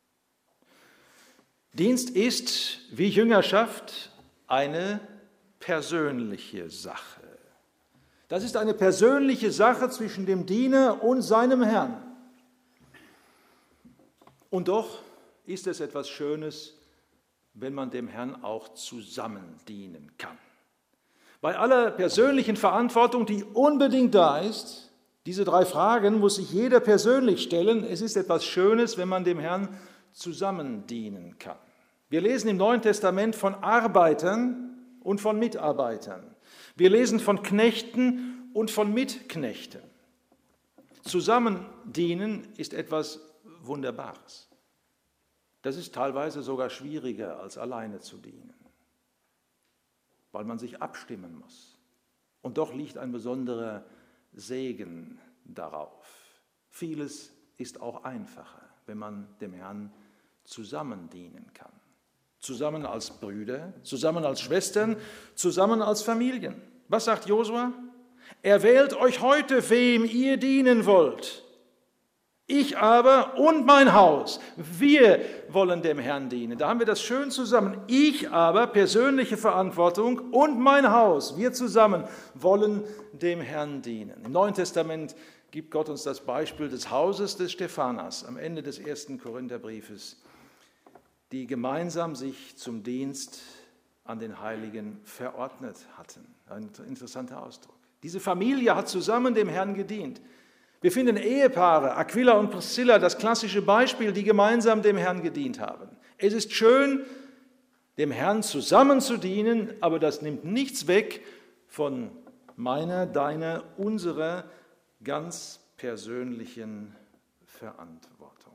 Dienst ist, wie Jüngerschaft, eine persönliche Sache. Das ist eine persönliche Sache zwischen dem Diener und seinem Herrn. Und doch ist es etwas Schönes, wenn man dem Herrn auch zusammen dienen kann. Bei aller persönlichen Verantwortung, die unbedingt da ist, diese drei Fragen muss sich jeder persönlich stellen. Es ist etwas Schönes, wenn man dem Herrn zusammen dienen kann. Wir lesen im Neuen Testament von Arbeitern und von Mitarbeitern. Wir lesen von Knechten und von Mitknechten. Zusammen dienen ist etwas Wunderbares. Das ist teilweise sogar schwieriger, als alleine zu dienen, weil man sich abstimmen muss. Und doch liegt ein besonderer Segen darauf. Vieles ist auch einfacher, wenn man dem Herrn zusammen dienen kann. Zusammen als Brüder, zusammen als Schwestern, zusammen als Familien. Was sagt Josua? Erwählt euch heute, wem ihr dienen wollt. Ich aber und mein Haus, wir wollen dem Herrn dienen. Da haben wir das schön zusammen. Ich aber, persönliche Verantwortung, und mein Haus, wir zusammen wollen dem Herrn dienen. Im Neuen Testament gibt Gott uns das Beispiel des Hauses des Stephanas am Ende des ersten Korintherbriefes, die gemeinsam sich zum Dienst an den Heiligen verordnet hatten. Ein interessanter Ausdruck. Diese Familie hat zusammen dem Herrn gedient. Wir finden Ehepaare, Aquila und Priscilla, das klassische Beispiel, die gemeinsam dem Herrn gedient haben. Es ist schön, dem Herrn zusammen zu dienen, aber das nimmt nichts weg von meiner, deiner, unserer ganz persönlichen Verantwortung.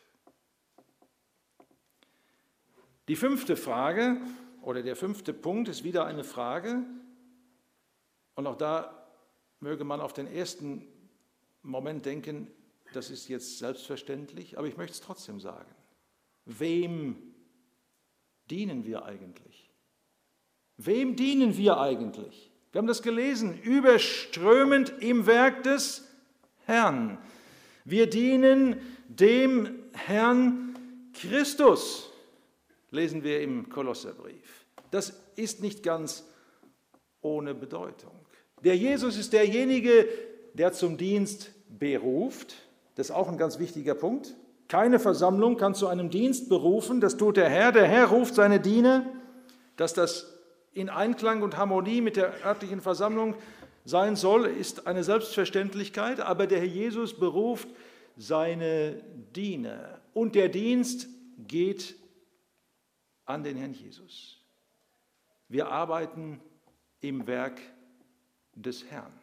Die fünfte Frage oder der fünfte Punkt ist wieder eine Frage, und auch da möge man auf den ersten Moment denken, das ist jetzt selbstverständlich, aber ich möchte es trotzdem sagen. Wem dienen wir eigentlich? Wem dienen wir eigentlich? Wir haben das gelesen, überströmend im Werk des Herrn. Wir dienen dem Herrn Christus, lesen wir im Kolosserbrief. Das ist nicht ganz ohne Bedeutung. Der Jesus ist derjenige, der zum Dienst beruft. Das ist auch ein ganz wichtiger Punkt. Keine Versammlung kann zu einem Dienst berufen, das tut der Herr. Der Herr ruft seine Diener. Dass das in Einklang und Harmonie mit der örtlichen Versammlung sein soll, ist eine Selbstverständlichkeit, aber der Herr Jesus beruft seine Diener. Und der Dienst geht an den Herrn Jesus. Wir arbeiten im Werk des Herrn.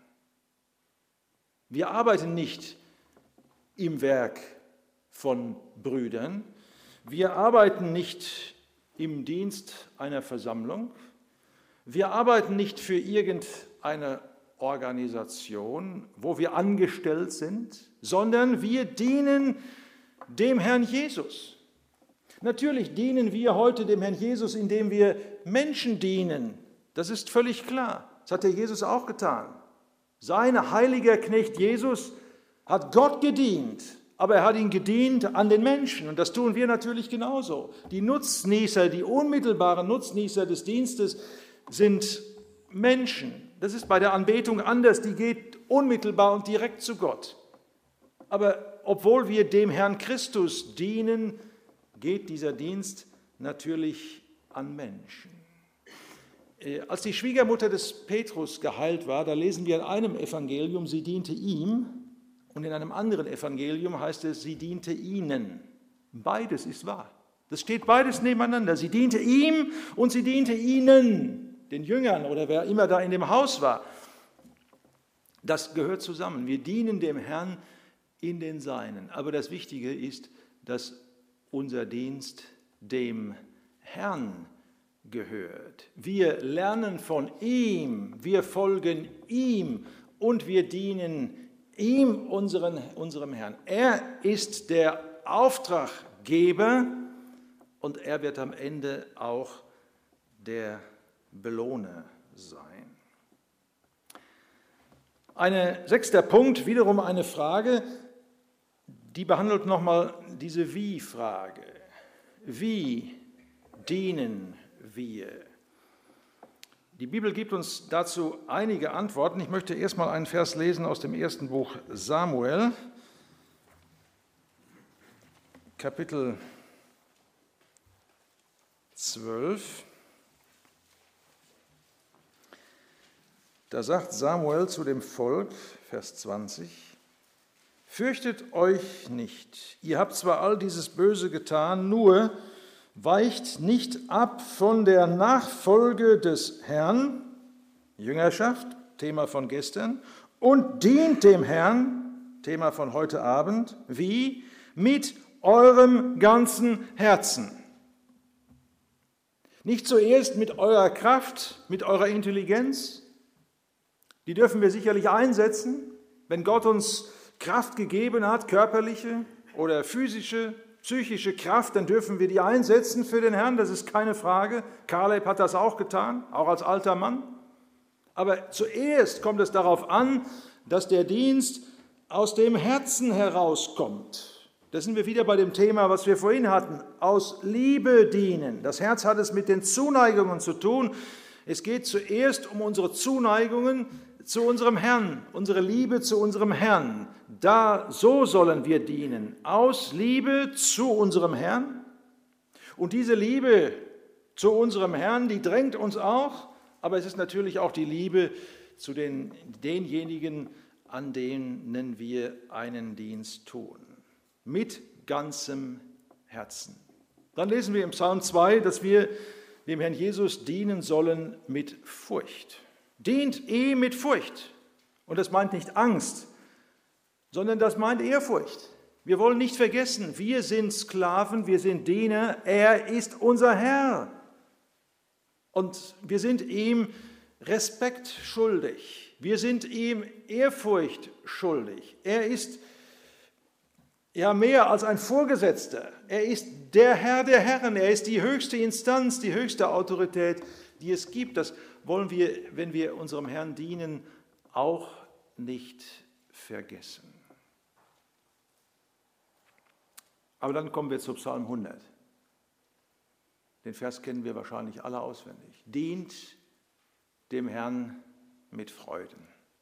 Wir arbeiten nicht im Werk von Brüdern. Wir arbeiten nicht im Dienst einer Versammlung. Wir arbeiten nicht für irgendeine Organisation, wo wir angestellt sind, sondern wir dienen dem Herrn Jesus. Natürlich dienen wir heute dem Herrn Jesus, indem wir Menschen dienen. Das ist völlig klar. Das hat der Jesus auch getan. Sein heiliger Knecht Jesus hat Gott gedient, aber er hat ihn gedient an den Menschen. Und das tun wir natürlich genauso. Die Nutznießer, die unmittelbaren Nutznießer des Dienstes sind Menschen. Das ist bei der Anbetung anders, die geht unmittelbar und direkt zu Gott. Aber obwohl wir dem Herrn Christus dienen, geht dieser Dienst natürlich an Menschen. Als die Schwiegermutter des Petrus geheilt war, da lesen wir in einem Evangelium, sie diente ihm, und in einem anderen Evangelium heißt es, sie diente ihnen. Beides ist wahr. Das steht beides nebeneinander. Sie diente ihm und sie diente ihnen, den Jüngern oder wer immer da in dem Haus war. Das gehört zusammen. Wir dienen dem Herrn in den Seinen. Aber das Wichtige ist, dass unser Dienst dem Herrn gehört. Wir lernen von ihm, wir folgen ihm und wir dienen ihm, unseren, unserem Herrn. Er ist der Auftraggeber und er wird am Ende auch der Belohner sein. Ein sechster Punkt, wiederum eine Frage, die behandelt nochmal diese Wie-Frage. Wie dienen wir? Die Bibel gibt uns dazu einige Antworten. Ich möchte erstmal einen Vers lesen aus dem ersten Buch Samuel, Kapitel zwölf. Da sagt Samuel zu dem Volk, Vers zwanzig, fürchtet euch nicht, ihr habt zwar all dieses Böse getan, nur weicht nicht ab von der Nachfolge des Herrn, Jüngerschaft, Thema von gestern, und dient dem Herrn, Thema von heute Abend, wie? Mit eurem ganzen Herzen. Nicht zuerst mit eurer Kraft, mit eurer Intelligenz, die dürfen wir sicherlich einsetzen, wenn Gott uns Kraft gegeben hat, körperliche oder physische, psychische Kraft, dann dürfen wir die einsetzen für den Herrn, das ist keine Frage. Kaleb hat das auch getan, auch als alter Mann. Aber zuerst kommt es darauf an, dass der Dienst aus dem Herzen herauskommt. Da sind wir wieder bei dem Thema, was wir vorhin hatten, aus Liebe dienen. Das Herz hat es mit den Zuneigungen zu tun. Es geht zuerst um unsere Zuneigungen zu unserem Herrn, unsere Liebe zu unserem Herrn. Da, so sollen wir dienen, aus Liebe zu unserem Herrn. Und diese Liebe zu unserem Herrn, die drängt uns auch, aber es ist natürlich auch die Liebe zu den, denjenigen, an denen wir einen Dienst tun. Mit ganzem Herzen. Dann lesen wir im Psalm zwei, dass wir dem Herrn Jesus dienen sollen mit Furcht. Dient eh mit Furcht. Und das meint nicht Angst, sondern das meint Ehrfurcht. Wir wollen nicht vergessen, wir sind Sklaven, wir sind Diener, er ist unser Herr. Und wir sind ihm Respekt schuldig, wir sind ihm Ehrfurcht schuldig. Er ist ja mehr als ein Vorgesetzter, er ist der Herr der Herren, er ist die höchste Instanz, die höchste Autorität, die es gibt. Das wollen wir, wenn wir unserem Herrn dienen, auch nicht vergessen. Aber dann kommen wir zu Psalm hundert. Den Vers kennen wir wahrscheinlich alle auswendig. Dient dem Herrn mit Freuden.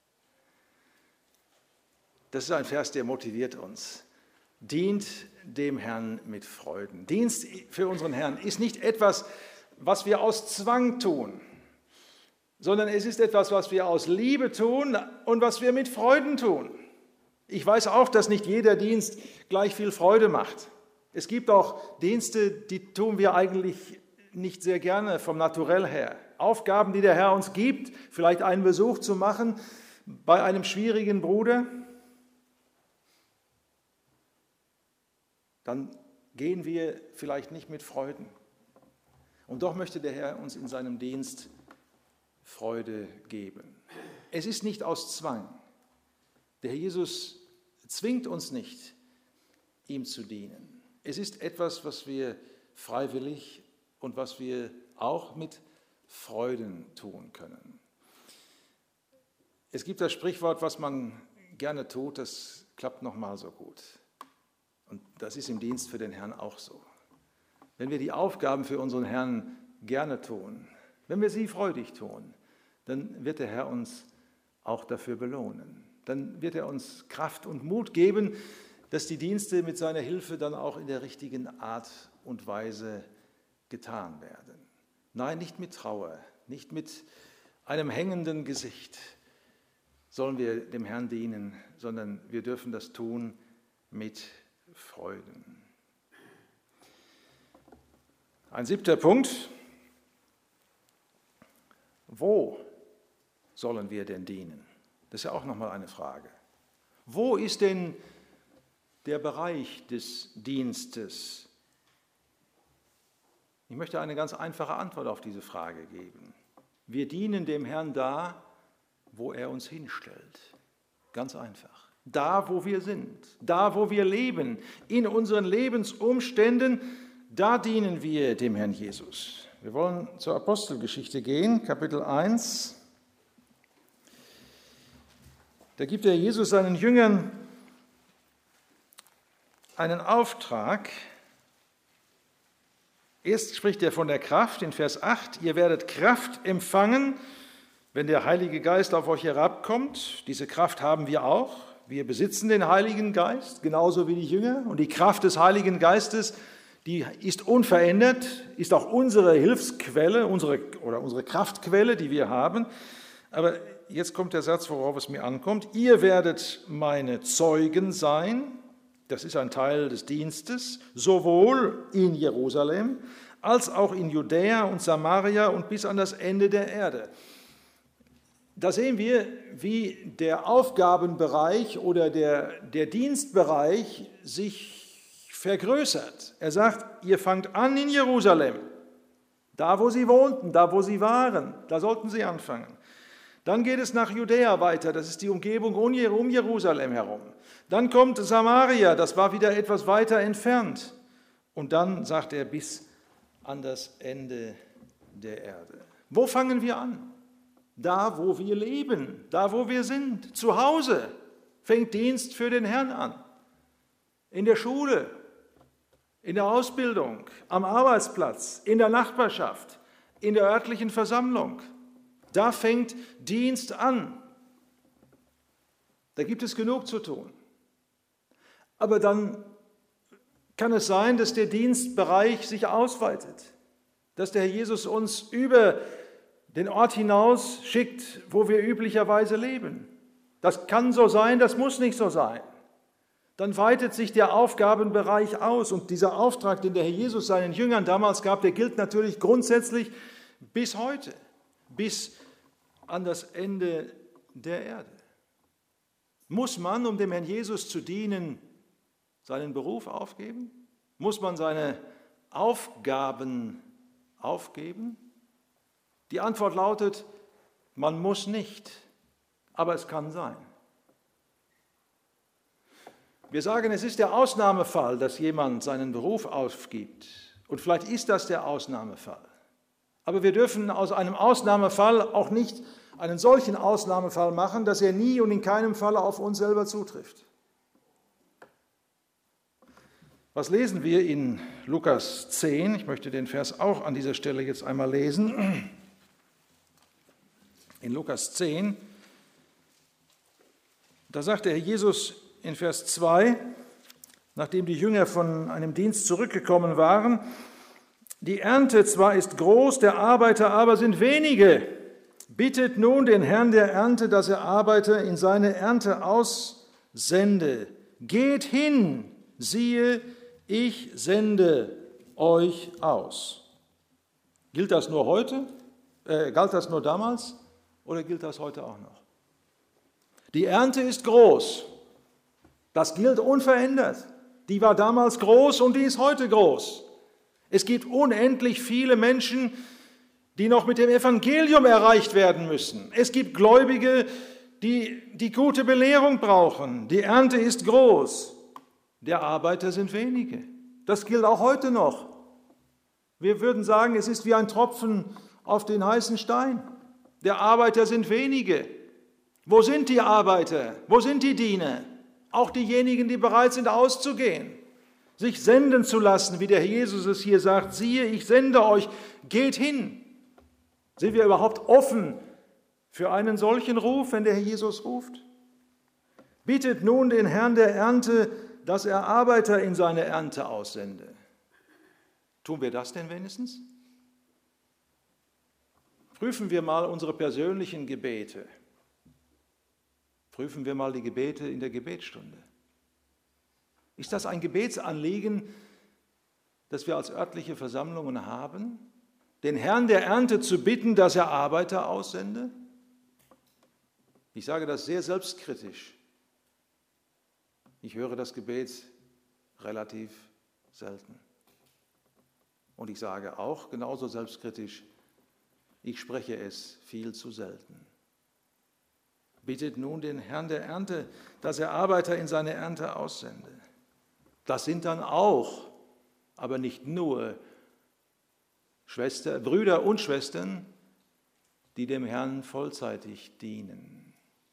Das ist ein Vers, der motiviert uns. Dient dem Herrn mit Freuden. Dienst für unseren Herrn ist nicht etwas, was wir aus Zwang tun, sondern es ist etwas, was wir aus Liebe tun und was wir mit Freuden tun. Ich weiß auch, dass nicht jeder Dienst gleich viel Freude macht. Es gibt auch Dienste, die tun wir eigentlich nicht sehr gerne vom Naturell her. Aufgaben, die der Herr uns gibt, vielleicht einen Besuch zu machen bei einem schwierigen Bruder, dann gehen wir vielleicht nicht mit Freuden. Und doch möchte der Herr uns in seinem Dienst Freude geben. Es ist nicht aus Zwang. Der Herr Jesus zwingt uns nicht, ihm zu dienen. Es ist etwas, was wir freiwillig und was wir auch mit Freuden tun können. Es gibt das Sprichwort, was man gerne tut, das klappt nochmal so gut. Und das ist im Dienst für den Herrn auch so. Wenn wir die Aufgaben für unseren Herrn gerne tun, wenn wir sie freudig tun, dann wird der Herr uns auch dafür belohnen. Dann wird er uns Kraft und Mut geben, dass die Dienste mit seiner Hilfe dann auch in der richtigen Art und Weise getan werden. Nein, nicht mit Trauer, nicht mit einem hängenden Gesicht sollen wir dem Herrn dienen, sondern wir dürfen das tun mit Freuden. Ein siebter Punkt. Wo sollen wir denn dienen? Das ist ja auch nochmal eine Frage. Wo ist denn der Bereich des Dienstes? Ich möchte eine ganz einfache Antwort auf diese Frage geben. Wir dienen dem Herrn da, wo er uns hinstellt. Ganz einfach. Da, wo wir sind, da, wo wir leben, in unseren Lebensumständen, da dienen wir dem Herrn Jesus. Wir wollen zur Apostelgeschichte gehen, Kapitel eins. Da gibt der Jesus seinen Jüngern einen Auftrag. Erst spricht er von der Kraft in Vers acht. Ihr werdet Kraft empfangen, wenn der Heilige Geist auf euch herabkommt. Diese Kraft haben wir auch. Wir besitzen den Heiligen Geist, genauso wie die Jünger. Und die Kraft des Heiligen Geistes, die ist unverändert, ist auch unsere Hilfsquelle, unsere, oder unsere Kraftquelle, die wir haben. Aber jetzt kommt der Satz, worauf es mir ankommt. Ihr werdet meine Zeugen sein, das ist ein Teil des Dienstes, sowohl in Jerusalem als auch in Judäa und Samaria und bis an das Ende der Erde. Da sehen wir, wie der Aufgabenbereich oder der, der Dienstbereich sich vergrößert. Er sagt, ihr fangt an in Jerusalem, da wo sie wohnten, da wo sie waren, da sollten sie anfangen. Dann geht es nach Judäa weiter, das ist die Umgebung um Jerusalem herum. Dann kommt Samaria, das war wieder etwas weiter entfernt. Und dann sagt er, bis an das Ende der Erde. Wo fangen wir an? Da, wo wir leben, da, wo wir sind. Zu Hause fängt Dienst für den Herrn an. In der Schule, in der Ausbildung, am Arbeitsplatz, in der Nachbarschaft, in der örtlichen Versammlung. Da fängt Dienst an. Da gibt es genug zu tun. Aber dann kann es sein, dass der Dienstbereich sich ausweitet, dass der Herr Jesus uns über den Ort hinaus schickt, wo wir üblicherweise leben. Das kann so sein, das muss nicht so sein. Dann weitet sich der Aufgabenbereich aus und dieser Auftrag, den der Herr Jesus seinen Jüngern damals gab, der gilt natürlich grundsätzlich bis heute, bis an das Ende der Erde. Muss man, um dem Herrn Jesus zu dienen, seinen Beruf aufgeben? Muss man seine Aufgaben aufgeben? Die Antwort lautet, man muss nicht, aber es kann sein. Wir sagen, es ist der Ausnahmefall, dass jemand seinen Beruf aufgibt. Und vielleicht ist das der Ausnahmefall. Aber wir dürfen aus einem Ausnahmefall auch nicht einen solchen Ausnahmefall machen, dass er nie und in keinem Fall auf uns selber zutrifft. Was lesen wir in Lukas zehn? Ich möchte den Vers auch an dieser Stelle jetzt einmal lesen. In Lukas zehn, da sagt der Herr Jesus in Vers zwei, nachdem die Jünger von einem Dienst zurückgekommen waren, die Ernte zwar ist groß, der Arbeiter aber sind wenige. Bittet nun den Herrn der Ernte, dass er Arbeiter in seine Ernte aussende. Geht hin, siehe, ich sende euch aus. Gilt das nur heute? Äh, galt das nur damals? Oder gilt das heute auch noch? Die Ernte ist groß. Das gilt unverändert. Die war damals groß und die ist heute groß. Es gibt unendlich viele Menschen, die noch mit dem Evangelium erreicht werden müssen. Es gibt Gläubige, die die gute Belehrung brauchen. Die Ernte ist groß. Der Arbeiter sind wenige. Das gilt auch heute noch. Wir würden sagen, es ist wie ein Tropfen auf den heißen Stein. Der Arbeiter sind wenige. Wo sind die Arbeiter? Wo sind die Diener? Auch diejenigen, die bereit sind, auszugehen, sich senden zu lassen, wie der Herr Jesus es hier sagt, siehe, ich sende euch, geht hin. Sind wir überhaupt offen für einen solchen Ruf, wenn der Herr Jesus ruft? Bittet nun den Herrn der Ernte, dass er Arbeiter in seine Ernte aussende. Tun wir das denn wenigstens? Prüfen wir mal unsere persönlichen Gebete. Prüfen wir mal die Gebete in der Gebetsstunde. Ist das ein Gebetsanliegen, das wir als örtliche Versammlungen haben? Den Herrn der Ernte zu bitten, dass er Arbeiter aussende? Ich sage das sehr selbstkritisch. Ich höre das Gebet relativ selten. Und ich sage auch genauso selbstkritisch, ich spreche es viel zu selten. Bittet nun den Herrn der Ernte, dass er Arbeiter in seine Ernte aussende. Das sind dann auch, aber nicht nur, Schwester, Brüder und Schwestern, die dem Herrn vollzeitig dienen.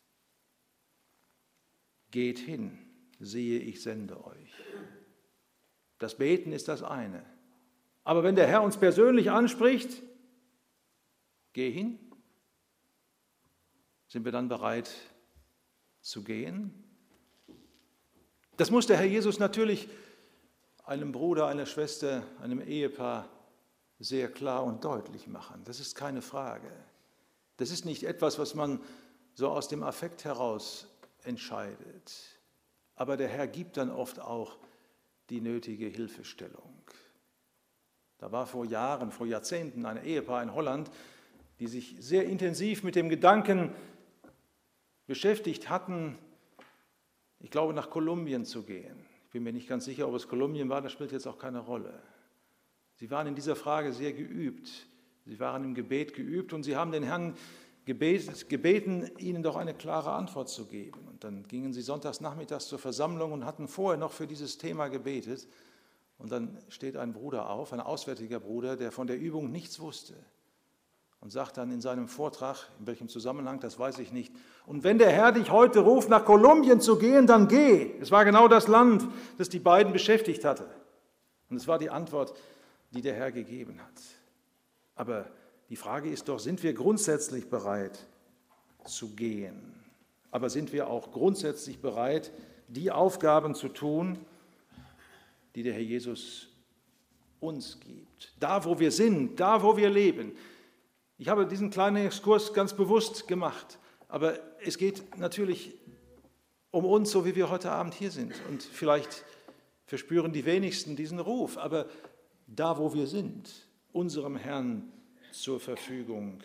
Geht hin, siehe, ich sende euch. Das Beten ist das eine. Aber wenn der Herr uns persönlich anspricht, geh hin, sind wir dann bereit zu gehen? Das muss der Herr Jesus natürlich einem Bruder, einer Schwester, einem Ehepaar sehr klar und deutlich machen. Das ist keine Frage. Das ist nicht etwas, was man so aus dem Affekt heraus entscheidet. Aber der Herr gibt dann oft auch die nötige Hilfestellung. Da war vor Jahren, vor Jahrzehnten ein Ehepaar in Holland, die sich sehr intensiv mit dem Gedanken beschäftigt hatten, ich glaube, nach Kolumbien zu gehen. Ich bin mir nicht ganz sicher, ob es Kolumbien war, das spielt jetzt auch keine Rolle. Sie waren in dieser Frage sehr geübt. Sie waren im Gebet geübt und sie haben den Herrn gebetet, gebeten, ihnen doch eine klare Antwort zu geben. Und dann gingen sie sonntags nachmittags zur Versammlung und hatten vorher noch für dieses Thema gebetet. Und dann steht ein Bruder auf, ein auswärtiger Bruder, der von der Übung nichts wusste und sagt dann in seinem Vortrag, in welchem Zusammenhang, das weiß ich nicht, und wenn der Herr dich heute ruft, nach Kolumbien zu gehen, dann geh. Es war genau das Land, das die beiden beschäftigt hatte. Und es war die Antwort, die der Herr gegeben hat. Aber die Frage ist doch, sind wir grundsätzlich bereit zu gehen? Aber sind wir auch grundsätzlich bereit, die Aufgaben zu tun, die der Herr Jesus uns gibt? Da, wo wir sind, da, wo wir leben. Ich habe diesen kleinen Exkurs ganz bewusst gemacht, aber es geht natürlich um uns, so wie wir heute Abend hier sind. Und vielleicht verspüren die wenigsten diesen Ruf, aber da, wo wir sind, unserem Herrn zur Verfügung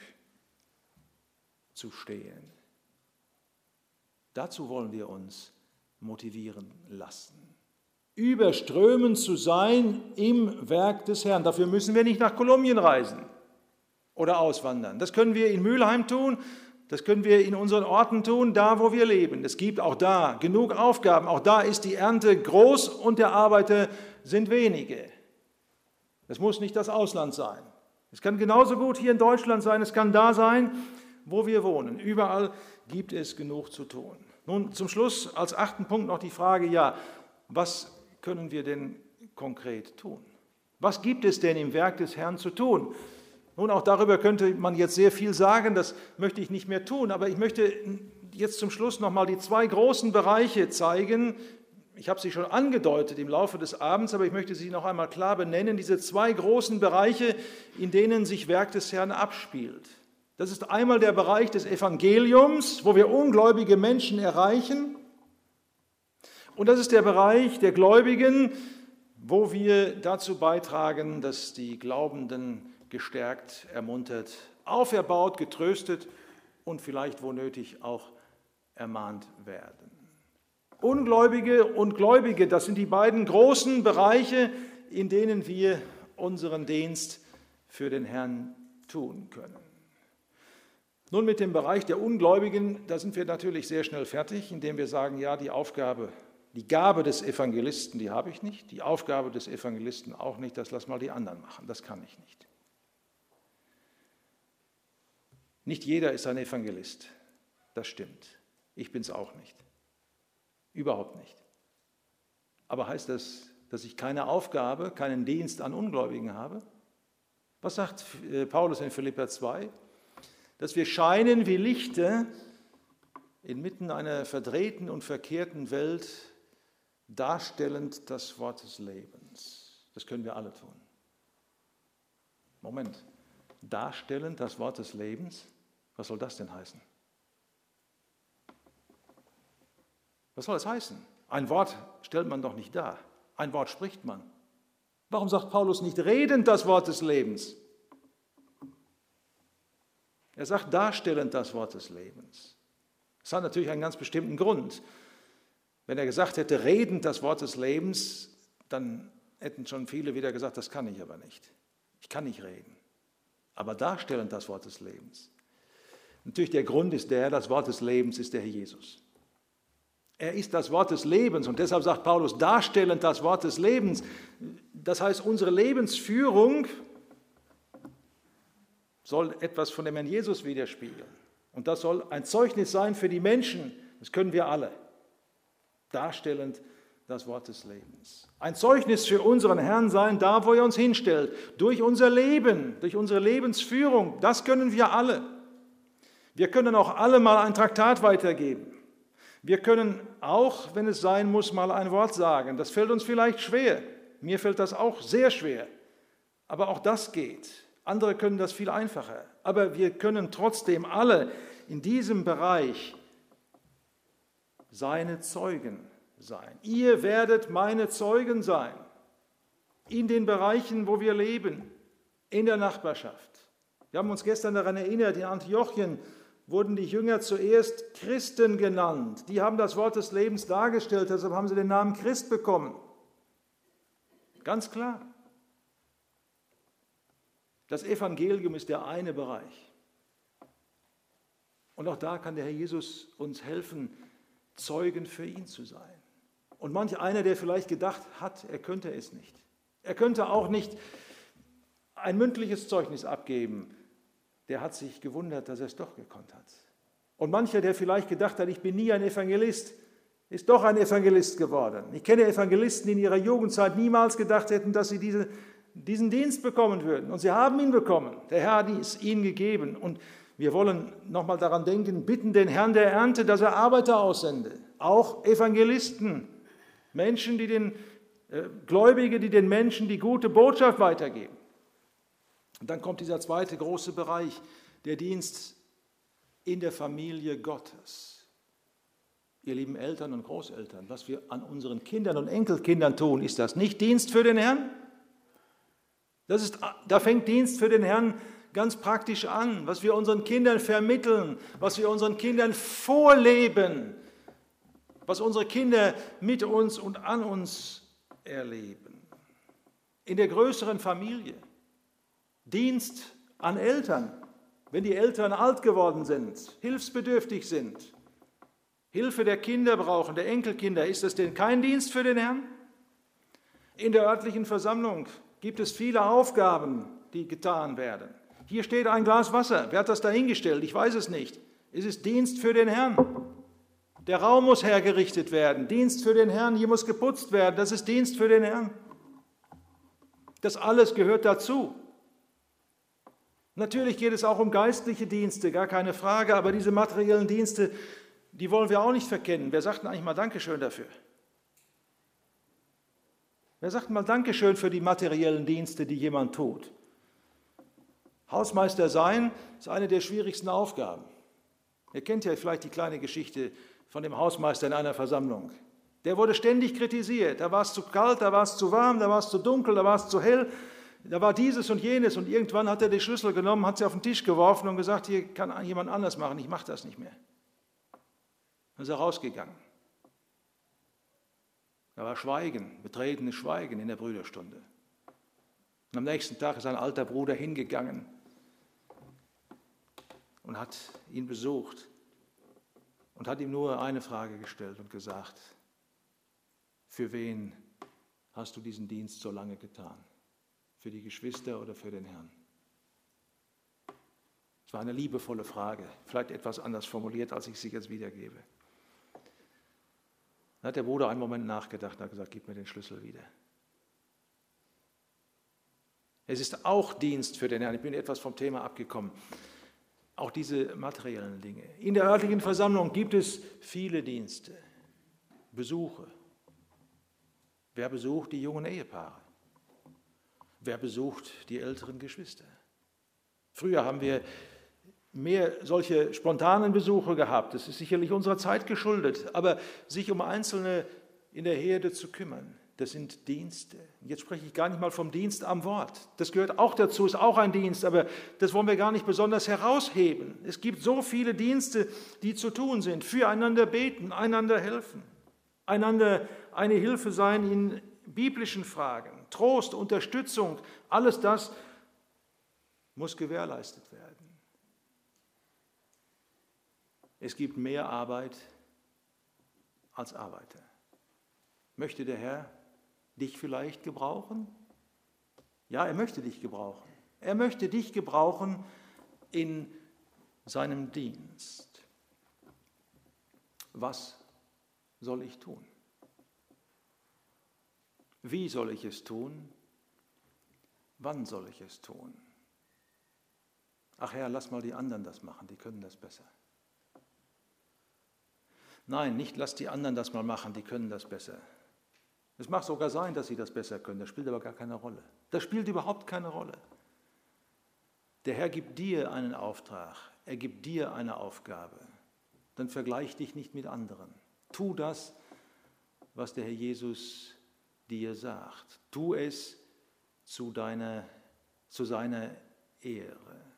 zu stehen. Dazu wollen wir uns motivieren lassen. Überströmend zu sein im Werk des Herrn. Dafür müssen wir nicht nach Kolumbien reisen oder auswandern. Das können wir in Mülheim tun, das können wir in unseren Orten tun, da wo wir leben. Es gibt auch da genug Aufgaben, auch da ist die Ernte groß und der Arbeiter sind wenige. Es muss nicht das Ausland sein. Es kann genauso gut hier in Deutschland sein, es kann da sein, wo wir wohnen. Überall gibt es genug zu tun. Nun zum Schluss als achten Punkt noch die Frage, ja, was können wir denn konkret tun? Was gibt es denn im Werk des Herrn zu tun? Nun, auch darüber könnte man jetzt sehr viel sagen, das möchte ich nicht mehr tun, aber ich möchte jetzt zum Schluss noch mal die zwei großen Bereiche zeigen. Ich habe sie schon angedeutet im Laufe des Abends, aber ich möchte sie noch einmal klar benennen, diese zwei großen Bereiche, in denen sich Werk des Herrn abspielt. Das ist einmal der Bereich des Evangeliums, wo wir ungläubige Menschen erreichen, und das ist der Bereich der Gläubigen, wo wir dazu beitragen, dass die Glaubenden gestärkt, ermuntert, auferbaut, getröstet und vielleicht wo nötig auch ermahnt werden. Ungläubige und Gläubige, das sind die beiden großen Bereiche, in denen wir unseren Dienst für den Herrn tun können. Nun mit dem Bereich der Ungläubigen, da sind wir natürlich sehr schnell fertig, indem wir sagen, ja, die Aufgabe, die Gabe des Evangelisten, die habe ich nicht, die Aufgabe des Evangelisten auch nicht, das lass mal die anderen machen, das kann ich nicht. Nicht jeder ist ein Evangelist, das stimmt. Ich bin es auch nicht. Überhaupt nicht. Aber heißt das, dass ich keine Aufgabe, keinen Dienst an Ungläubigen habe? Was sagt Paulus in Philipper zwei? Dass wir scheinen wie Lichter inmitten einer verdrehten und verkehrten Welt, darstellend das Wort des Lebens. Das können wir alle tun. Moment, darstellend das Wort des Lebens? Was soll das denn heißen? Was soll das heißen? Ein Wort stellt man doch nicht dar. Ein Wort spricht man. Warum sagt Paulus nicht redend das Wort des Lebens? Er sagt darstellend das Wort des Lebens. Das hat natürlich einen ganz bestimmten Grund. Wenn er gesagt hätte, redend das Wort des Lebens, dann hätten schon viele wieder gesagt, das kann ich aber nicht. Ich kann nicht reden. Aber darstellend das Wort des Lebens. Natürlich der Grund ist der, das Wort des Lebens ist der Herr Jesus. Er ist das Wort des Lebens und deshalb sagt Paulus, darstellend das Wort des Lebens. Das heißt, unsere Lebensführung soll etwas von dem Herrn Jesus widerspiegeln. Und das soll ein Zeugnis sein für die Menschen, das können wir alle. Darstellend das Wort des Lebens. Ein Zeugnis für unseren Herrn sein, da wo er uns hinstellt, durch unser Leben, durch unsere Lebensführung, das können wir alle. Wir können auch alle mal ein Traktat weitergeben. Wir können auch, wenn es sein muss, mal ein Wort sagen. Das fällt uns vielleicht schwer. Mir fällt das auch sehr schwer, aber auch das geht. Andere können das viel einfacher. Aber wir können trotzdem alle in diesem Bereich seine Zeugen sein. Ihr werdet meine Zeugen sein. In den Bereichen, wo wir leben, in der Nachbarschaft. Wir haben uns gestern daran erinnert, in Antiochien wurden die Jünger zuerst Christen genannt. Die haben das Wort des Lebens dargestellt, deshalb haben sie den Namen Christ bekommen. Ganz klar. Das Evangelium ist der eine Bereich. Und auch da kann der Herr Jesus uns helfen, Zeugen für ihn zu sein. Und manch einer, der vielleicht gedacht hat, er könnte es nicht. Er könnte auch nicht ein mündliches Zeugnis abgeben, der hat sich gewundert, dass er es doch gekonnt hat. Und mancher, der vielleicht gedacht hat, ich bin nie ein Evangelist, ist doch ein Evangelist geworden. Ich kenne Evangelisten, die in ihrer Jugendzeit niemals gedacht hätten, dass sie diese, diesen Dienst bekommen würden. Und sie haben ihn bekommen. Der Herr hat es ihnen gegeben. Und wir wollen nochmal daran denken, bitten den Herrn der Ernte, dass er Arbeiter aussende. Auch Evangelisten, Menschen, die den äh, Gläubige, die den Menschen die gute Botschaft weitergeben. Und dann kommt dieser zweite große Bereich, der Dienst in der Familie Gottes. Ihr lieben Eltern und Großeltern, was wir an unseren Kindern und Enkelkindern tun, ist das nicht Dienst für den Herrn? Das ist, da fängt Dienst für den Herrn ganz praktisch an, was wir unseren Kindern vermitteln, was wir unseren Kindern vorleben, was unsere Kinder mit uns und an uns erleben. In der größeren Familie. Dienst an Eltern, wenn die Eltern alt geworden sind, hilfsbedürftig sind, Hilfe der Kinder brauchen, der Enkelkinder, ist das denn kein Dienst für den Herrn? In der örtlichen Versammlung gibt es viele Aufgaben, die getan werden. Hier steht ein Glas Wasser. Wer hat das dahingestellt? Ich weiß es nicht. Es ist Dienst für den Herrn. Der Raum muss hergerichtet werden. Dienst für den Herrn. Hier muss geputzt werden. Das ist Dienst für den Herrn. Das alles gehört dazu. Natürlich geht es auch um geistliche Dienste, gar keine Frage, aber diese materiellen Dienste, die wollen wir auch nicht verkennen. Wer sagt denn eigentlich mal Dankeschön dafür? Wer sagt mal Dankeschön für die materiellen Dienste, die jemand tut? Hausmeister sein ist eine der schwierigsten Aufgaben. Ihr kennt ja vielleicht die kleine Geschichte von dem Hausmeister in einer Versammlung. Der wurde ständig kritisiert. Da war es zu kalt, da war es zu warm, da war es zu dunkel, da war es zu hell. Da war dieses und jenes und irgendwann hat er die Schlüssel genommen, hat sie auf den Tisch geworfen und gesagt, hier kann jemand anders machen, ich mache das nicht mehr. Dann ist er rausgegangen. Da war Schweigen, betretenes Schweigen in der Brüderstunde. Und am nächsten Tag ist ein alter Bruder hingegangen und hat ihn besucht und hat ihm nur eine Frage gestellt und gesagt, für wen hast du diesen Dienst so lange getan? Für die Geschwister oder für den Herrn? Es war eine liebevolle Frage, vielleicht etwas anders formuliert, als ich sie jetzt wiedergebe. Dann hat der Bruder einen Moment nachgedacht und hat gesagt, gib mir den Schlüssel wieder. Es ist auch Dienst für den Herrn. Ich bin etwas vom Thema abgekommen. Auch diese materiellen Dinge. In der örtlichen Versammlung gibt es viele Dienste, Besuche. Wer besucht die jungen Ehepaare? Wer besucht die älteren Geschwister? Früher haben wir mehr solche spontanen Besuche gehabt. Das ist sicherlich unserer Zeit geschuldet. Aber sich um Einzelne in der Herde zu kümmern, das sind Dienste. Jetzt spreche ich gar nicht mal vom Dienst am Wort. Das gehört auch dazu, ist auch ein Dienst, aber das wollen wir gar nicht besonders herausheben. Es gibt so viele Dienste, die zu tun sind. Füreinander beten, einander helfen, einander eine Hilfe sein in biblischen Fragen. Trost, Unterstützung, alles das muss gewährleistet werden. Es gibt mehr Arbeit als Arbeiter. Möchte der Herr dich vielleicht gebrauchen? Ja, er möchte dich gebrauchen. Er möchte dich gebrauchen in seinem Dienst. Was soll ich tun? Wie soll ich es tun? Wann soll ich es tun? Ach Herr, lass mal die anderen das machen, die können das besser. Nein, nicht lass die anderen das mal machen, die können das besser. Es mag sogar sein, dass sie das besser können, das spielt aber gar keine Rolle. Das spielt überhaupt keine Rolle. Der Herr gibt dir einen Auftrag, er gibt dir eine Aufgabe. Dann vergleich dich nicht mit anderen. Tu das, was der Herr Jesus dir sagt. Tu es zu, deiner, zu seiner Ehre.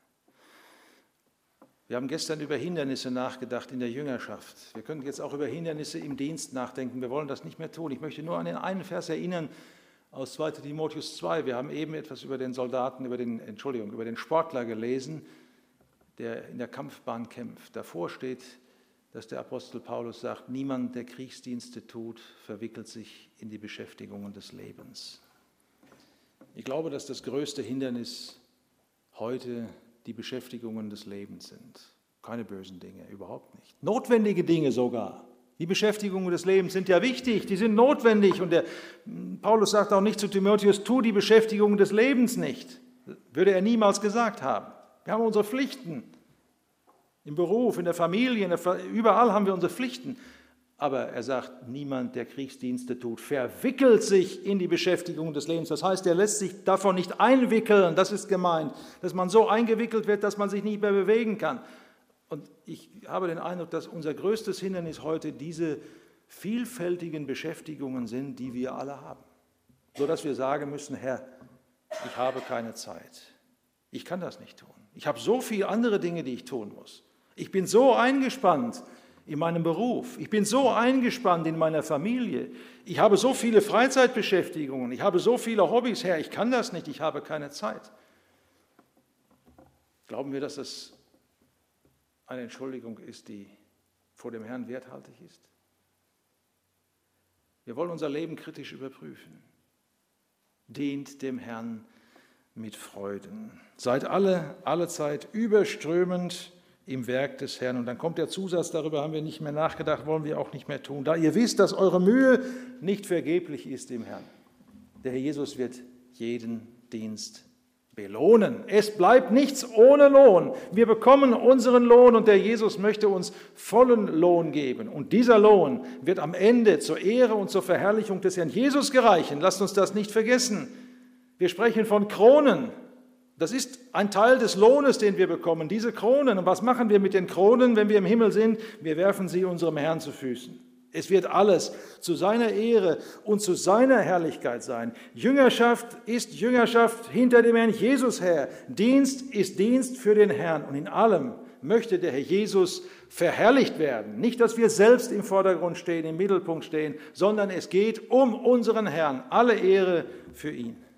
Wir haben gestern über Hindernisse nachgedacht in der Jüngerschaft. Wir können jetzt auch über Hindernisse im Dienst nachdenken. Wir wollen das nicht mehr tun. Ich möchte nur an den einen Vers erinnern aus zweiter Timotheus zwei. Wir haben eben etwas über den Soldaten, über den, Entschuldigung, über den Sportler gelesen, der in der Kampfbahn kämpft. Davor steht, dass der Apostel Paulus sagt, niemand, der Kriegsdienste tut, verwickelt sich in die Beschäftigungen des Lebens. Ich glaube, dass das größte Hindernis heute die Beschäftigungen des Lebens sind. Keine bösen Dinge, überhaupt nicht. Notwendige Dinge sogar. Die Beschäftigungen des Lebens sind ja wichtig, die sind notwendig. Und der Paulus sagt auch nicht zu Timotheus, tu die Beschäftigungen des Lebens nicht. Würde er niemals gesagt haben. Wir haben unsere Pflichten. Im Beruf, in der Familie, in der, überall haben wir unsere Pflichten. Aber er sagt, niemand, der Kriegsdienste tut, verwickelt sich in die Beschäftigung des Lebens. Das heißt, er lässt sich davon nicht einwickeln, das ist gemeint, dass man so eingewickelt wird, dass man sich nicht mehr bewegen kann. Und ich habe den Eindruck, dass unser größtes Hindernis heute diese vielfältigen Beschäftigungen sind, die wir alle haben. Sodass wir sagen müssen, Herr, ich habe keine Zeit. Ich kann das nicht tun. Ich habe so viele andere Dinge, die ich tun muss. Ich bin so eingespannt in meinem Beruf. Ich bin so eingespannt in meiner Familie. Ich habe so viele Freizeitbeschäftigungen. Ich habe so viele Hobbys. Herr, ich kann das nicht. Ich habe keine Zeit. Glauben wir, dass das eine Entschuldigung ist, die vor dem Herrn werthaltig ist? Wir wollen unser Leben kritisch überprüfen. Dient dem Herrn mit Freuden. Seid alle, alle Zeit überströmend im Werk des Herrn. Und dann kommt der Zusatz, darüber haben wir nicht mehr nachgedacht, wollen wir auch nicht mehr tun. Da ihr wisst, dass eure Mühe nicht vergeblich ist im Herrn. Der Herr Jesus wird jeden Dienst belohnen. Es bleibt nichts ohne Lohn. Wir bekommen unseren Lohn und der Jesus möchte uns vollen Lohn geben. Und dieser Lohn wird am Ende zur Ehre und zur Verherrlichung des Herrn Jesus gereichen. Lasst uns das nicht vergessen. Wir sprechen von Kronen. Das ist ein Teil des Lohnes, den wir bekommen, diese Kronen. Und was machen wir mit den Kronen, wenn wir im Himmel sind? Wir werfen sie unserem Herrn zu Füßen. Es wird alles zu seiner Ehre und zu seiner Herrlichkeit sein. Jüngerschaft ist Jüngerschaft hinter dem Herrn Jesus her. Dienst ist Dienst für den Herrn. Und in allem möchte der Herr Jesus verherrlicht werden. Nicht, dass wir selbst im Vordergrund stehen, im Mittelpunkt stehen, sondern es geht um unseren Herrn. Alle Ehre für ihn.